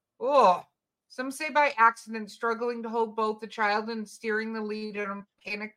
Oh, some say by accident, struggling to hold both the child and steering the lead, and a panic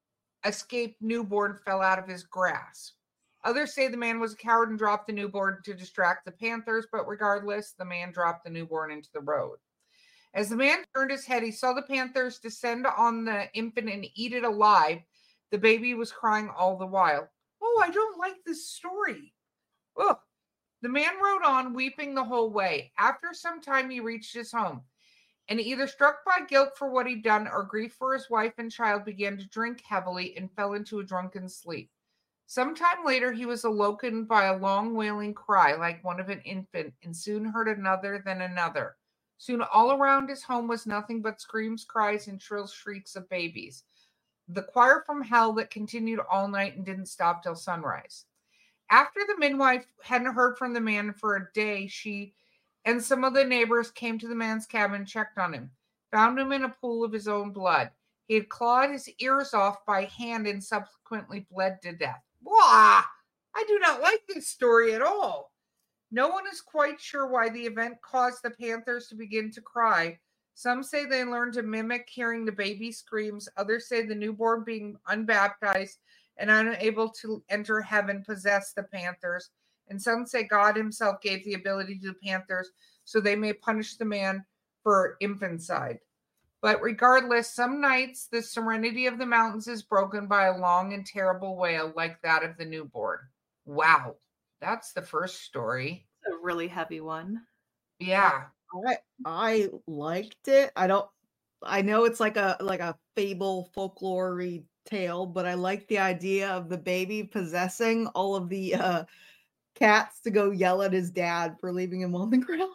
escaped newborn fell out of his grasp. Others say the man was a coward and dropped the newborn to distract the panthers, but regardless, the man dropped the newborn into the road. As the man turned his head, he saw the panthers descend on the infant and eat it alive. The baby was crying all the while. Oh, I don't like this story. Oh, the man rode on, weeping the whole way. After some time, he reached his home, and either struck by guilt for what he'd done or grief for his wife and child, began to drink heavily and fell into a drunken sleep. Some time later, he was awoken by a long wailing cry like one of an infant, and soon heard another, then another. Soon all around his home was nothing but screams, cries, and shrill shrieks of babies. The choir from hell that continued all night and didn't stop till sunrise. After the midwife hadn't heard from the man for a day, she and some of the neighbors came to the man's cabin, checked on him, found him in a pool of his own blood. He had clawed his ears off by hand and subsequently bled to death. Wah! I do not like this story at all. No one is quite sure why the event caused the panthers to begin to cry. Some say they learned to mimic hearing the baby screams. Others say the newborn, being unbaptized and unable to enter heaven, possessed the panthers. And some say God himself gave the ability to the panthers so they may punish the man for infanticide. But regardless, some nights the serenity of the mountains is broken by a long and terrible wail like that of the newborn. Wow, that's the first story. A really heavy one. Yeah. I I liked it. I don't I know it's like a like a fable folklore-y tale, but I like the idea of the baby possessing all of the uh cats to go yell at his dad for leaving him on the ground.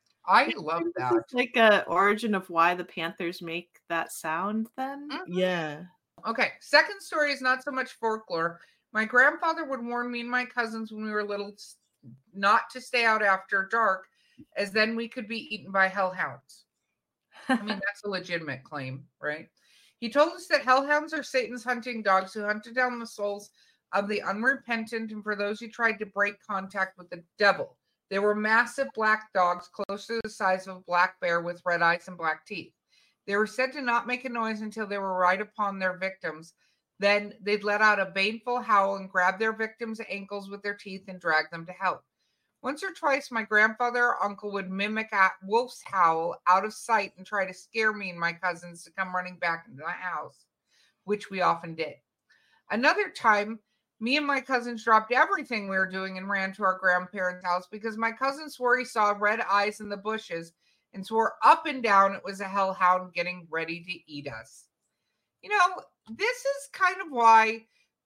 I love that. It's like a origin of why the panthers make that sound then. Mhm. Yeah. Okay, second story is not so much folklore. My grandfather would warn me and my cousins when we were little not to stay out after dark, as then we could be eaten by hellhounds. I mean, that's a legitimate claim, right? He told us that hellhounds are Satan's hunting dogs who hunted down the souls of the unrepentant and for those who tried to break contact with the devil. They were massive black dogs, close to the size of a black bear with red eyes and black teeth. They were said to not make a noise until they were right upon their victims. Then they'd let out a baneful howl and grab their victims' ankles with their teeth and drag them to hell. Once or twice, my grandfather or uncle would mimic a wolf's howl out of sight and try to scare me and my cousins to come running back into the house, which we often did. Another time, me and my cousins dropped everything we were doing and ran to our grandparents' house because my cousin swore he saw red eyes in the bushes and swore up and down it was a hellhound getting ready to eat us. You know, this is kind of why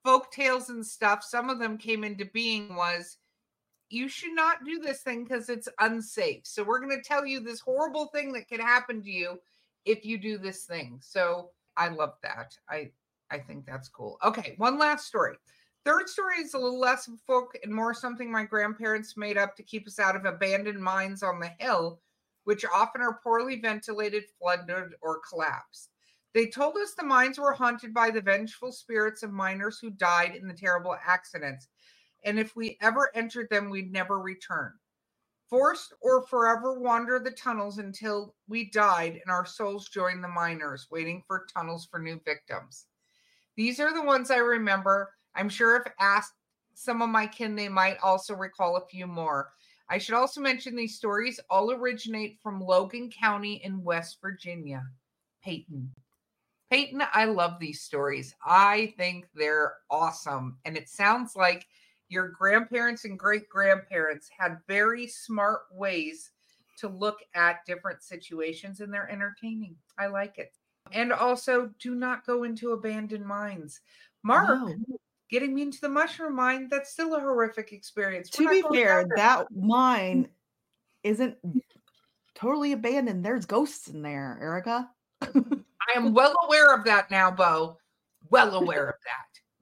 folk tales and stuff, some of them came into being was, you should not do this thing because it's unsafe. So we're going to tell you this horrible thing that could happen to you if you do this thing. So I love that. I, I think that's cool. Okay, one last story. Third story is a little less folk and more something my grandparents made up to keep us out of abandoned mines on the hill, which often are poorly ventilated, flooded, or collapsed. They told us the mines were haunted by the vengeful spirits of miners who died in the terrible accidents. And if we ever entered them, we'd never return. Forced or forever wander the tunnels until we died and our souls joined the miners, waiting for tunnels for new victims. These are the ones I remember. I'm sure if asked some of my kin, they might also recall a few more. I should also mention these stories all originate from Logan County in West Virginia. Peyton. Peyton, I love these stories. I think they're awesome. And it sounds like your grandparents and great-grandparents had very smart ways to look at different situations, and they're entertaining. I like it. And also, do not go into abandoned mines. Mark, no. Getting me into the mushroom mine, that's still a horrific experience. To be fair, that mine isn't totally abandoned. There's ghosts in there, Erica. I am well aware of that now, Bo. Well aware of that.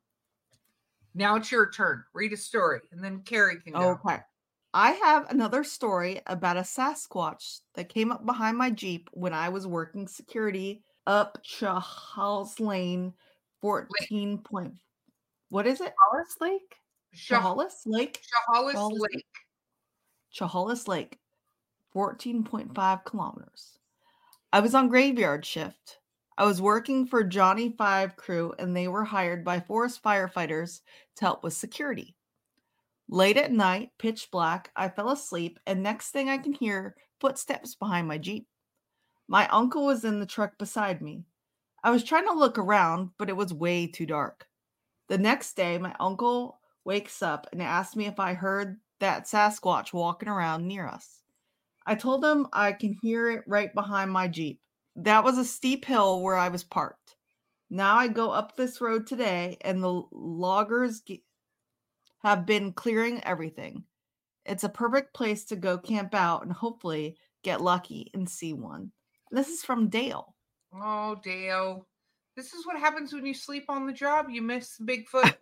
Now it's your turn. Read a story, and then Carrie can go. Okay. I have another story about a Sasquatch that came up behind my Jeep when I was working security up Chehalis Lane, fourteen point. What is it? Chehalis Lake? Chehalis Lake? Chehalis Lake. Chehalis Lake, fourteen point five kilometers. I was on graveyard shift. I was working for Johnny Five crew, and they were hired by forest firefighters to help with security. Late at night, pitch black, I fell asleep, and next thing I can hear, footsteps behind my Jeep. My uncle was in the truck beside me. I was trying to look around, but it was way too dark. The next day, my uncle wakes up and asks me if I heard that Sasquatch walking around near us. I told him I can hear it right behind my Jeep. That was a steep hill where I was parked. Now I go up this road today, and the loggers have been clearing everything. It's a perfect place to go camp out and hopefully get lucky and see one. This is from Dale. Oh, Dale. This is what happens when you sleep on the job. You miss Bigfoot.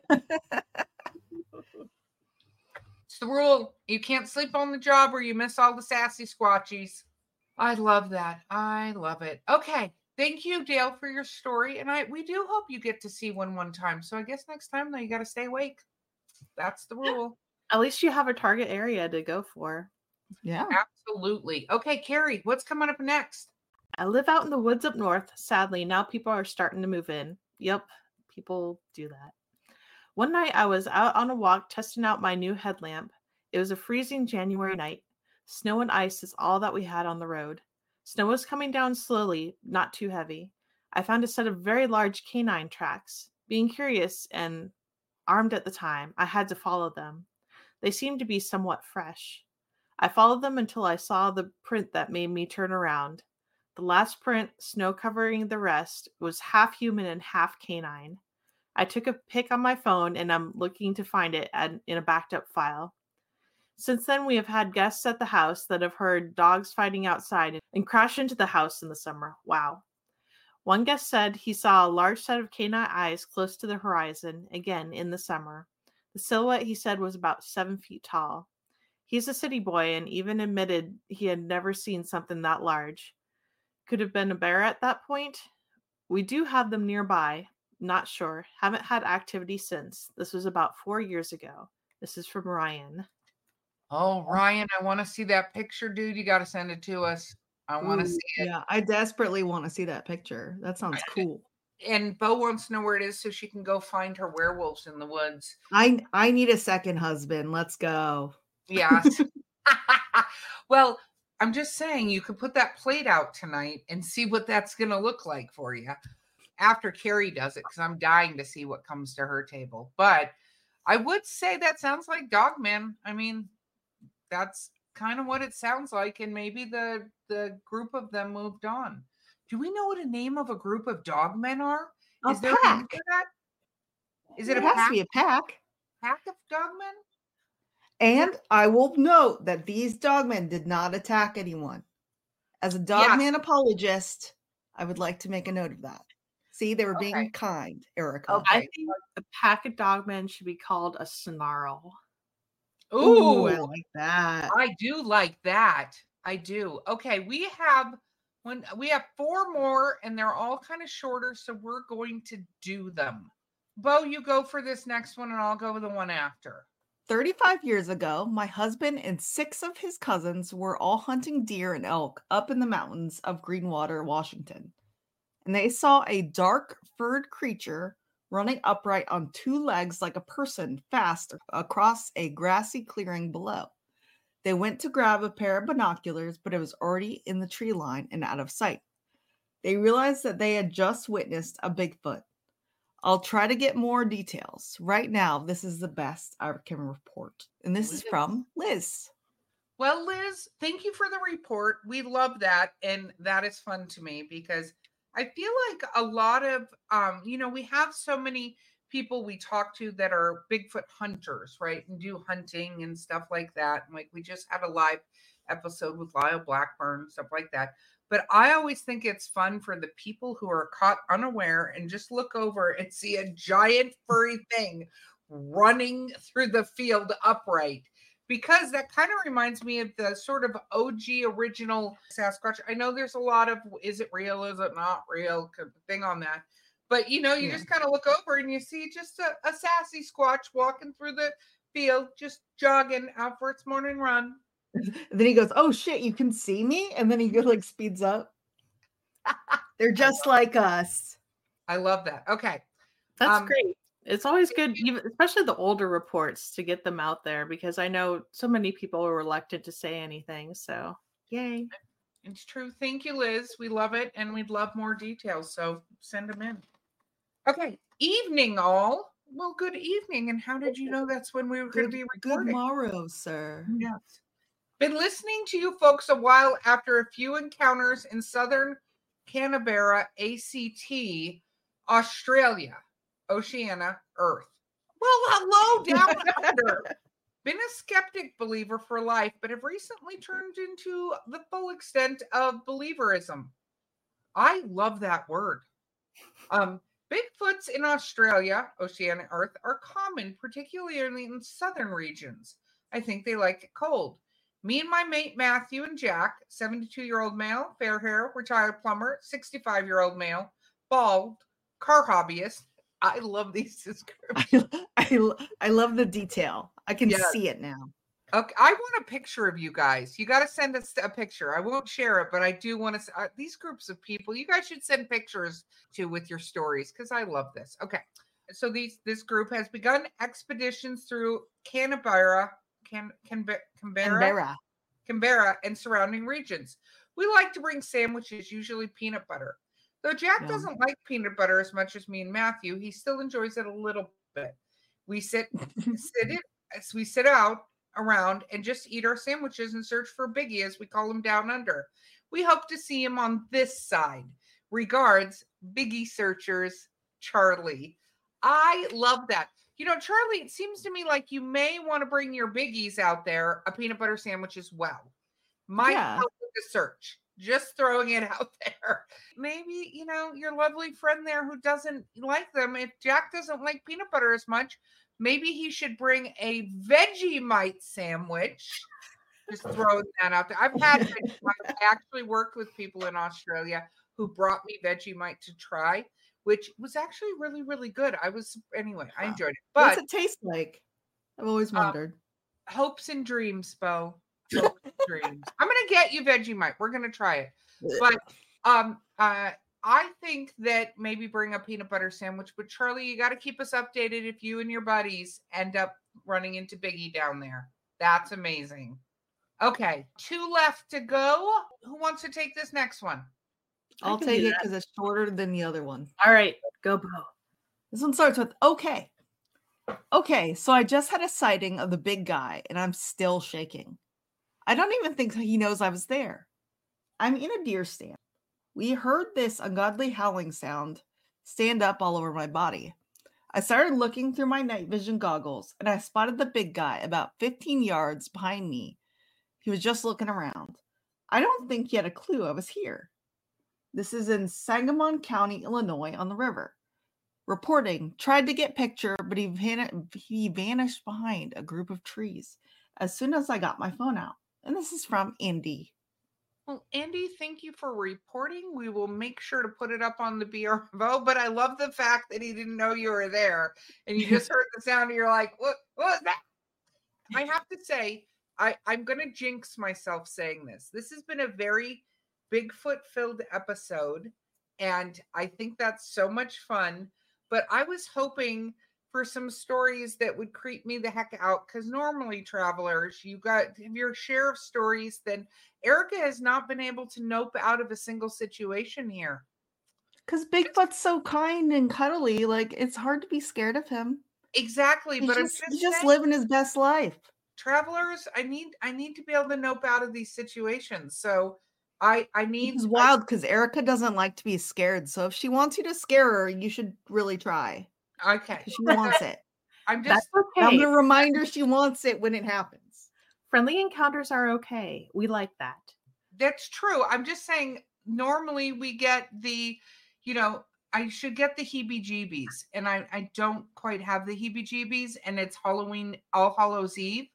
It's the rule. You can't sleep on the job or you miss all the sassy squatchies. I love that. I love it. Okay. Thank you, Dale, for your story. And I we do hope you get to see one one time. So I guess next time, though, you got to stay awake. That's the rule. At least you have a target area to go for. Yeah. Absolutely. Okay, Carrie, what's coming up next? I live out in the woods up north. Sadly, now people are starting to move in. Yep, people do that. One night I was out on a walk testing out my new headlamp. It was a freezing January night. Snow and ice is all that we had on the road. Snow was coming down slowly, not too heavy. I found a set of very large canine tracks. Being curious and armed at the time, I had to follow them. They seemed to be somewhat fresh. I followed them until I saw the print that made me turn around. The last print, snow covering the rest, was half human and half canine. I took a pic on my phone and I'm looking to find it at, in a backed up file. Since then, we have had guests at the house that have heard dogs fighting outside and crash into the house in the summer. Wow. One guest said he saw a large set of canine eyes close to the horizon, again in the summer. The silhouette, he said, was about seven feet tall. He's a city boy and even admitted he had never seen something that large. Could have been a bear at that point. We do have them nearby. Not sure. Haven't had activity since. This was about four years ago. This is from Ryan. Oh, Ryan, I want to see that picture, dude. You got to send it to us. I want to see it. Yeah, I desperately want to see that picture. That sounds cool. And Bo wants to know where it is so she can go find her werewolves in the woods. I I need a second husband. Let's go. Yeah. Well, I'm just saying you could put that plate out tonight and see what that's going to look like for you after Carrie does it, because I'm dying to see what comes to her table. But I would say that sounds like Dogman. I mean, that's kind of what it sounds like. And maybe the, the group of them moved on. Do we know what a name of a group of dogmen are? A Is there pack. a name for that? Is it It a has pack, to be a pack. pack of dogmen? And I will note that these dogmen did not attack anyone. As a dogman apologist, I would like to make a note of that. See, they were being Okay. kind, Erica. Okay. I think a pack of dogmen should be called a snarl. Ooh, Ooh, I like that. I do like that. I do. Okay, we have one. We have four more, and they're all kind of shorter, so we're going to do them. Bo, you go for this next one, and I'll go with the one after. thirty-five years ago, my husband and six of his cousins were all hunting deer and elk up in the mountains of Greenwater, Washington. And they saw a dark furred creature running upright on two legs like a person fast across a grassy clearing below. They went to grab a pair of binoculars, but it was already in the tree line and out of sight. They realized that they had just witnessed a Bigfoot. I'll try to get more details. Right now, this is the best I can report. And this is Liz. from Liz. Well, Liz, thank you for the report. We love that, and that is fun to me because I feel like a lot of, um, you know, we have so many people we talk to that are Bigfoot hunters, right? And do hunting and stuff like that. And like we just had a live episode with Lyle Blackburn and stuff like that. But I always think it's fun for the people who are caught unaware and just look over and see a giant furry thing running through the field upright. Because that kind of reminds me of the sort of O G original Sasquatch. I know there's a lot of, is it real, is it not real thing on that. But, you know, you Yeah. just kind of look over and you see just a, a sassy Squatch walking through the field, just jogging out for its morning run. And then he goes, oh shit, you can see me? And then he go, like speeds up. They're just like us. I love that. Okay. That's Um, great. It's always good, even especially the older reports, to get them out there because I know so many people are reluctant to say anything. So, yay. It's true. Thank you, Liz. We love it, and we'd love more details. So send them in. Okay. Evening, all. Well, good evening. And how did you know that's when we were going to Good, be good recording? morrow, sir. Yes. Been listening to you folks a while after a few encounters in southern Canberra, A C T, Australia, Oceania, Earth. Well, hello down under. Been a skeptic believer for life, but have recently turned into the full extent of believerism. I love that word. Um, Bigfoots in Australia, Oceania, Earth, are common, particularly in southern regions. I think they like it cold. Me and my mate Matthew and Jack, seventy-two-year-old male, fair hair, retired plumber, sixty-five-year-old male, bald, car hobbyist. I love these descriptions. I, I, I love the detail. I can Yes. see it now. Okay, I want a picture of you guys. You got to send us a picture. I won't share it, but I do want to. Uh, these groups of people, you guys should send pictures to with your stories because I love this. Okay, so these this group has begun expeditions through Canberra, Can, Canberra, Canberra, Canberra. Canberra, and surrounding regions. We like to bring sandwiches, usually peanut butter. Though Jack Yum. doesn't like peanut butter as much as me and Matthew, he still enjoys it a little bit. We sit, sit it, as we sit out around and just eat our sandwiches and search for Biggie, as we call him down under. We hope to see him on this side. Regards, Biggie searchers, Charlie. I love that. You know, Charlie, it seems to me like you may want to bring your Biggies out there, a peanut butter sandwich as well. Might Yeah. help with the search. Just throwing it out there. Maybe, you know, your lovely friend there who doesn't like them, if Jack doesn't like peanut butter as much, maybe he should bring a Vegemite sandwich. Just throwing that out there. I've had Vegemite. I actually worked with people in Australia who brought me Vegemite to try, which was actually really, really good. I was, anyway, I enjoyed it. What's But it taste like? I've always Um, wondered. hopes and dreams, Bo. Hopes and dreams. I'm gonna get you Vegemite. We're gonna try it. But um uh I think that maybe bring a peanut butter sandwich. But Charlie, you got to keep us updated if you and your buddies end up running into Biggie down there. That's amazing. Okay, two left to go. Who wants to take this next one? I I'll can take do it that. because it's shorter than the other one. All right, go Bo. This one starts with okay. Okay, so I just had a sighting of the big guy and I'm still shaking. I don't even think he knows I was there. I'm in a deer stand. We heard this ungodly howling sound stand up all over my body. I started looking through my night vision goggles and I spotted the big guy about fifteen yards behind me. He was just looking around. I don't think he had a clue I was here. This is in Sangamon County, Illinois, on the river. Reporting, tried to get picture, but he, van- he vanished behind a group of trees as soon as I got my phone out. And this is from Andy. Well, Andy, thank you for reporting. We will make sure to put it up on the B R F O, but I love the fact that he didn't know you were there and you just heard the sound and you're like, what, what was that? I have to say, I, I'm going to jinx myself saying this. This has been a very Bigfoot-filled episode, and I think that's so much fun, but I was hoping for some stories that would creep me the heck out, because normally, travelers, you got your share of stories. Then Erica has not been able to nope out of a single situation here. Because Bigfoot's so kind and cuddly, like it's hard to be scared of him. Exactly, He's but just, I'm he's just, just saying, living his best life. Travelers, I need I need to be able to nope out of these situations. So I I need. It's wild because Erica doesn't like to be scared. So if she wants you to scare her, you should really try. Okay. Because she wants it. I'm just That's okay. I'm gonna remind her she wants it when it happens. Friendly encounters are okay. We like that. That's true. I'm just saying, normally we get the, you know, I should get the heebie-jeebies, and I, I don't quite have the heebie-jeebies, and it's Halloween, All Hallows Eve.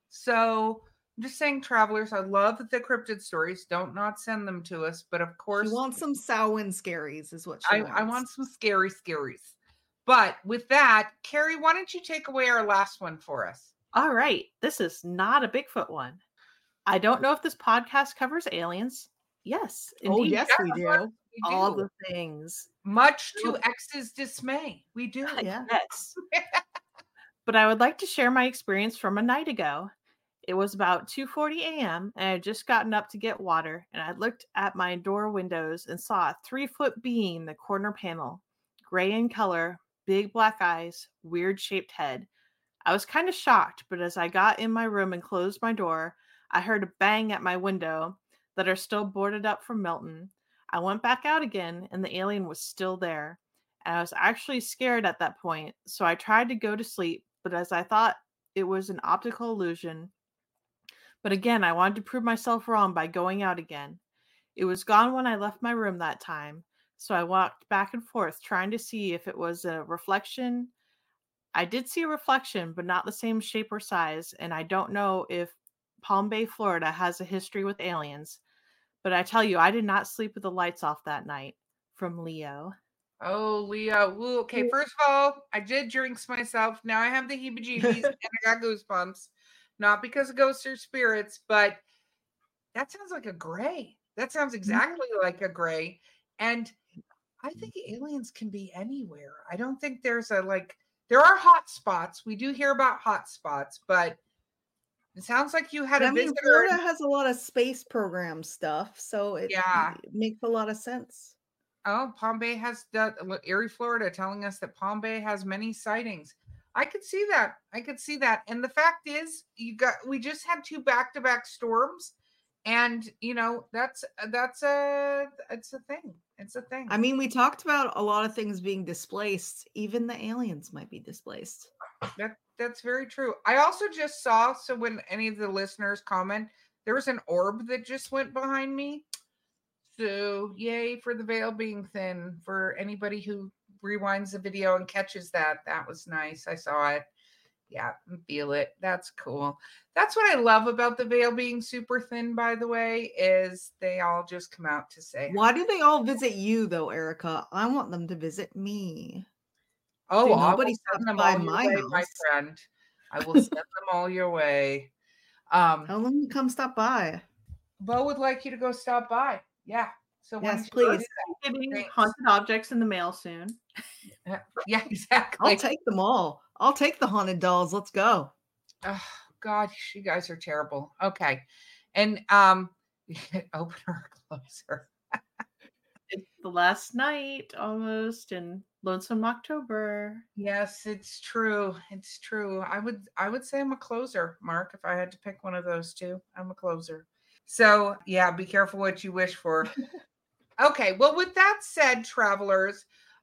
So I'm just saying, travelers, I love the cryptid stories. Don't not send them to us. But of course, She wants some Samhain scaries is what she I, wants. I want some scary scaries. But with that, Carrie, why don't you take away our last one for us? All right. This is not a Bigfoot one. I don't know if this podcast covers aliens. Yes. Oh, Indeed. yes, we do. We do. All the things. Much to Oh. X's dismay. We do. Yeah. Yes. But I would like to share my experience from a night ago. It was about two forty a.m. and I had just gotten up to get water, and I looked at my door windows and saw a three-foot being in the corner panel, gray in color, big black eyes, weird shaped head. I was kind of shocked, but as I got in my room and closed my door, I heard a bang at my window that are still boarded up from Milton. I went back out again, and the alien was still there. And I was actually scared at that point, so I tried to go to sleep, but as I thought it was an optical illusion. But again, I wanted to prove myself wrong by going out again. It was gone when I left my room that time, so I walked back and forth trying to see if it was a reflection. I did see a reflection, but not the same shape or size, and I don't know if Palm Bay, Florida has a history with aliens. But I tell you, I did not sleep with the lights off that night. From Leo. Oh, Leo. Ooh, okay, first of all, I did drinks myself. Now I have the heebie-jeebies and I got goosebumps. Not because of ghosts or spirits, but that sounds like a gray. That sounds exactly like a gray. And I think aliens can be anywhere. I don't think there's a, like, there are hot spots. We do hear about hot spots, but it sounds like you had I a mean, visitor. Florida has a lot of space program stuff, so it, Yeah. it makes a lot of sense. Oh, Palm Bay has the Erie, Florida, telling us that Palm Bay has many sightings. I could see that. I could see that. And the fact is, you got we just had two back-to-back storms, and you know that's that's a it's a thing. It's a thing. I mean, we talked about a lot of things being displaced. Even the aliens might be displaced. That that's very true. I also just saw, so when any of the listeners comment, there was an orb that just went behind me. So yay for the veil being thin. For anybody who rewinds the video and catches that, that was nice. I saw it. Yeah, and feel it. That's cool. That's what I love about the veil being super thin, by the way, is they all just come out to say, Why do they all visit you though, Erica? I want them to visit me. oh, Dude, I will nobody send stops them by all your my way, my house. friend. I will send them all your way. Um, Tell them to come stop by. Bo would like you to go stop by. Yeah. So why Yes, don't you go please. do that? Getting Thanks. haunted objects in the mail soon. Yeah, exactly. I'll take them all. I'll take the haunted dolls. Let's go. Oh God, you guys are terrible. Okay. And um opener or closer. It's the last night almost in Lonesome October. Yes, it's true. It's true. I would I would say I'm a closer, Mark, if I had to pick one of those two. I'm a closer. So yeah, be careful what you wish for. Okay, well, with that said, travelers,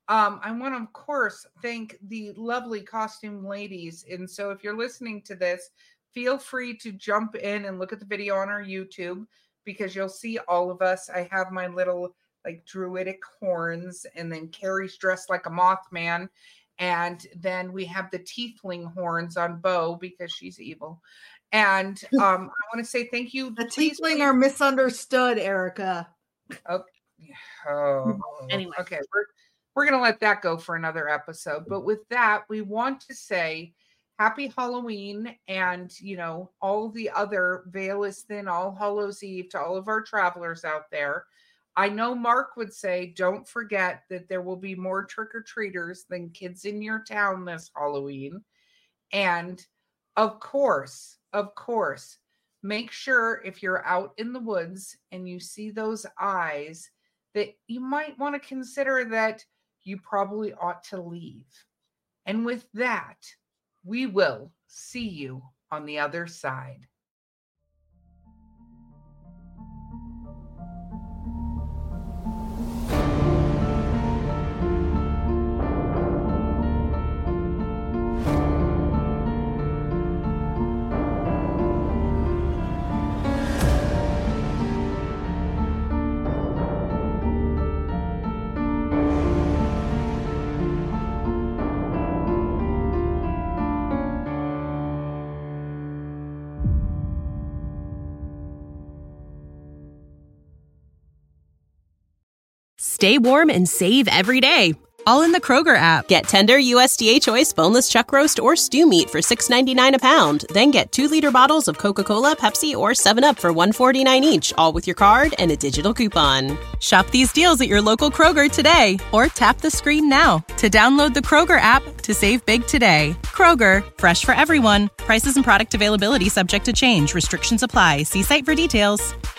Um, I want to, of course, thank the lovely costume ladies. And so if you're listening to this, feel free to jump in and look at the video on our YouTube, because you'll see all of us. I have my little like druidic horns, and then Carrie's dressed like a Mothman. And then we have the tiefling horns on Bo because she's evil. And um, I want to say thank you. The tiefling are misunderstood, Erica. Oh, oh. Anyway. Okay, we're we're gonna let that go for another episode. But with that, we want to say happy Halloween, and you know, all the other Veil is Thin, All Hallows Eve to all of our travelers out there. I know Mark would say, don't forget that there will be more trick-or-treaters than kids in your town this Halloween. And of course, of course, make sure if you're out in the woods and you see those eyes, that you might want to consider that you probably ought to leave. And with that, we will see you on the other side. Stay warm and save every day, all in the Kroger app. Get tender U S D A Choice boneless chuck roast or stew meat for six ninety-nine a pound. Then get two liter bottles of Coca-Cola, Pepsi, or seven up for one forty-nine each, all with your card and a digital coupon. Shop these deals at your local Kroger today, or tap the screen now to download the Kroger app to save big today. Kroger, fresh for everyone. Prices and product availability subject to change. Restrictions apply. See site for details.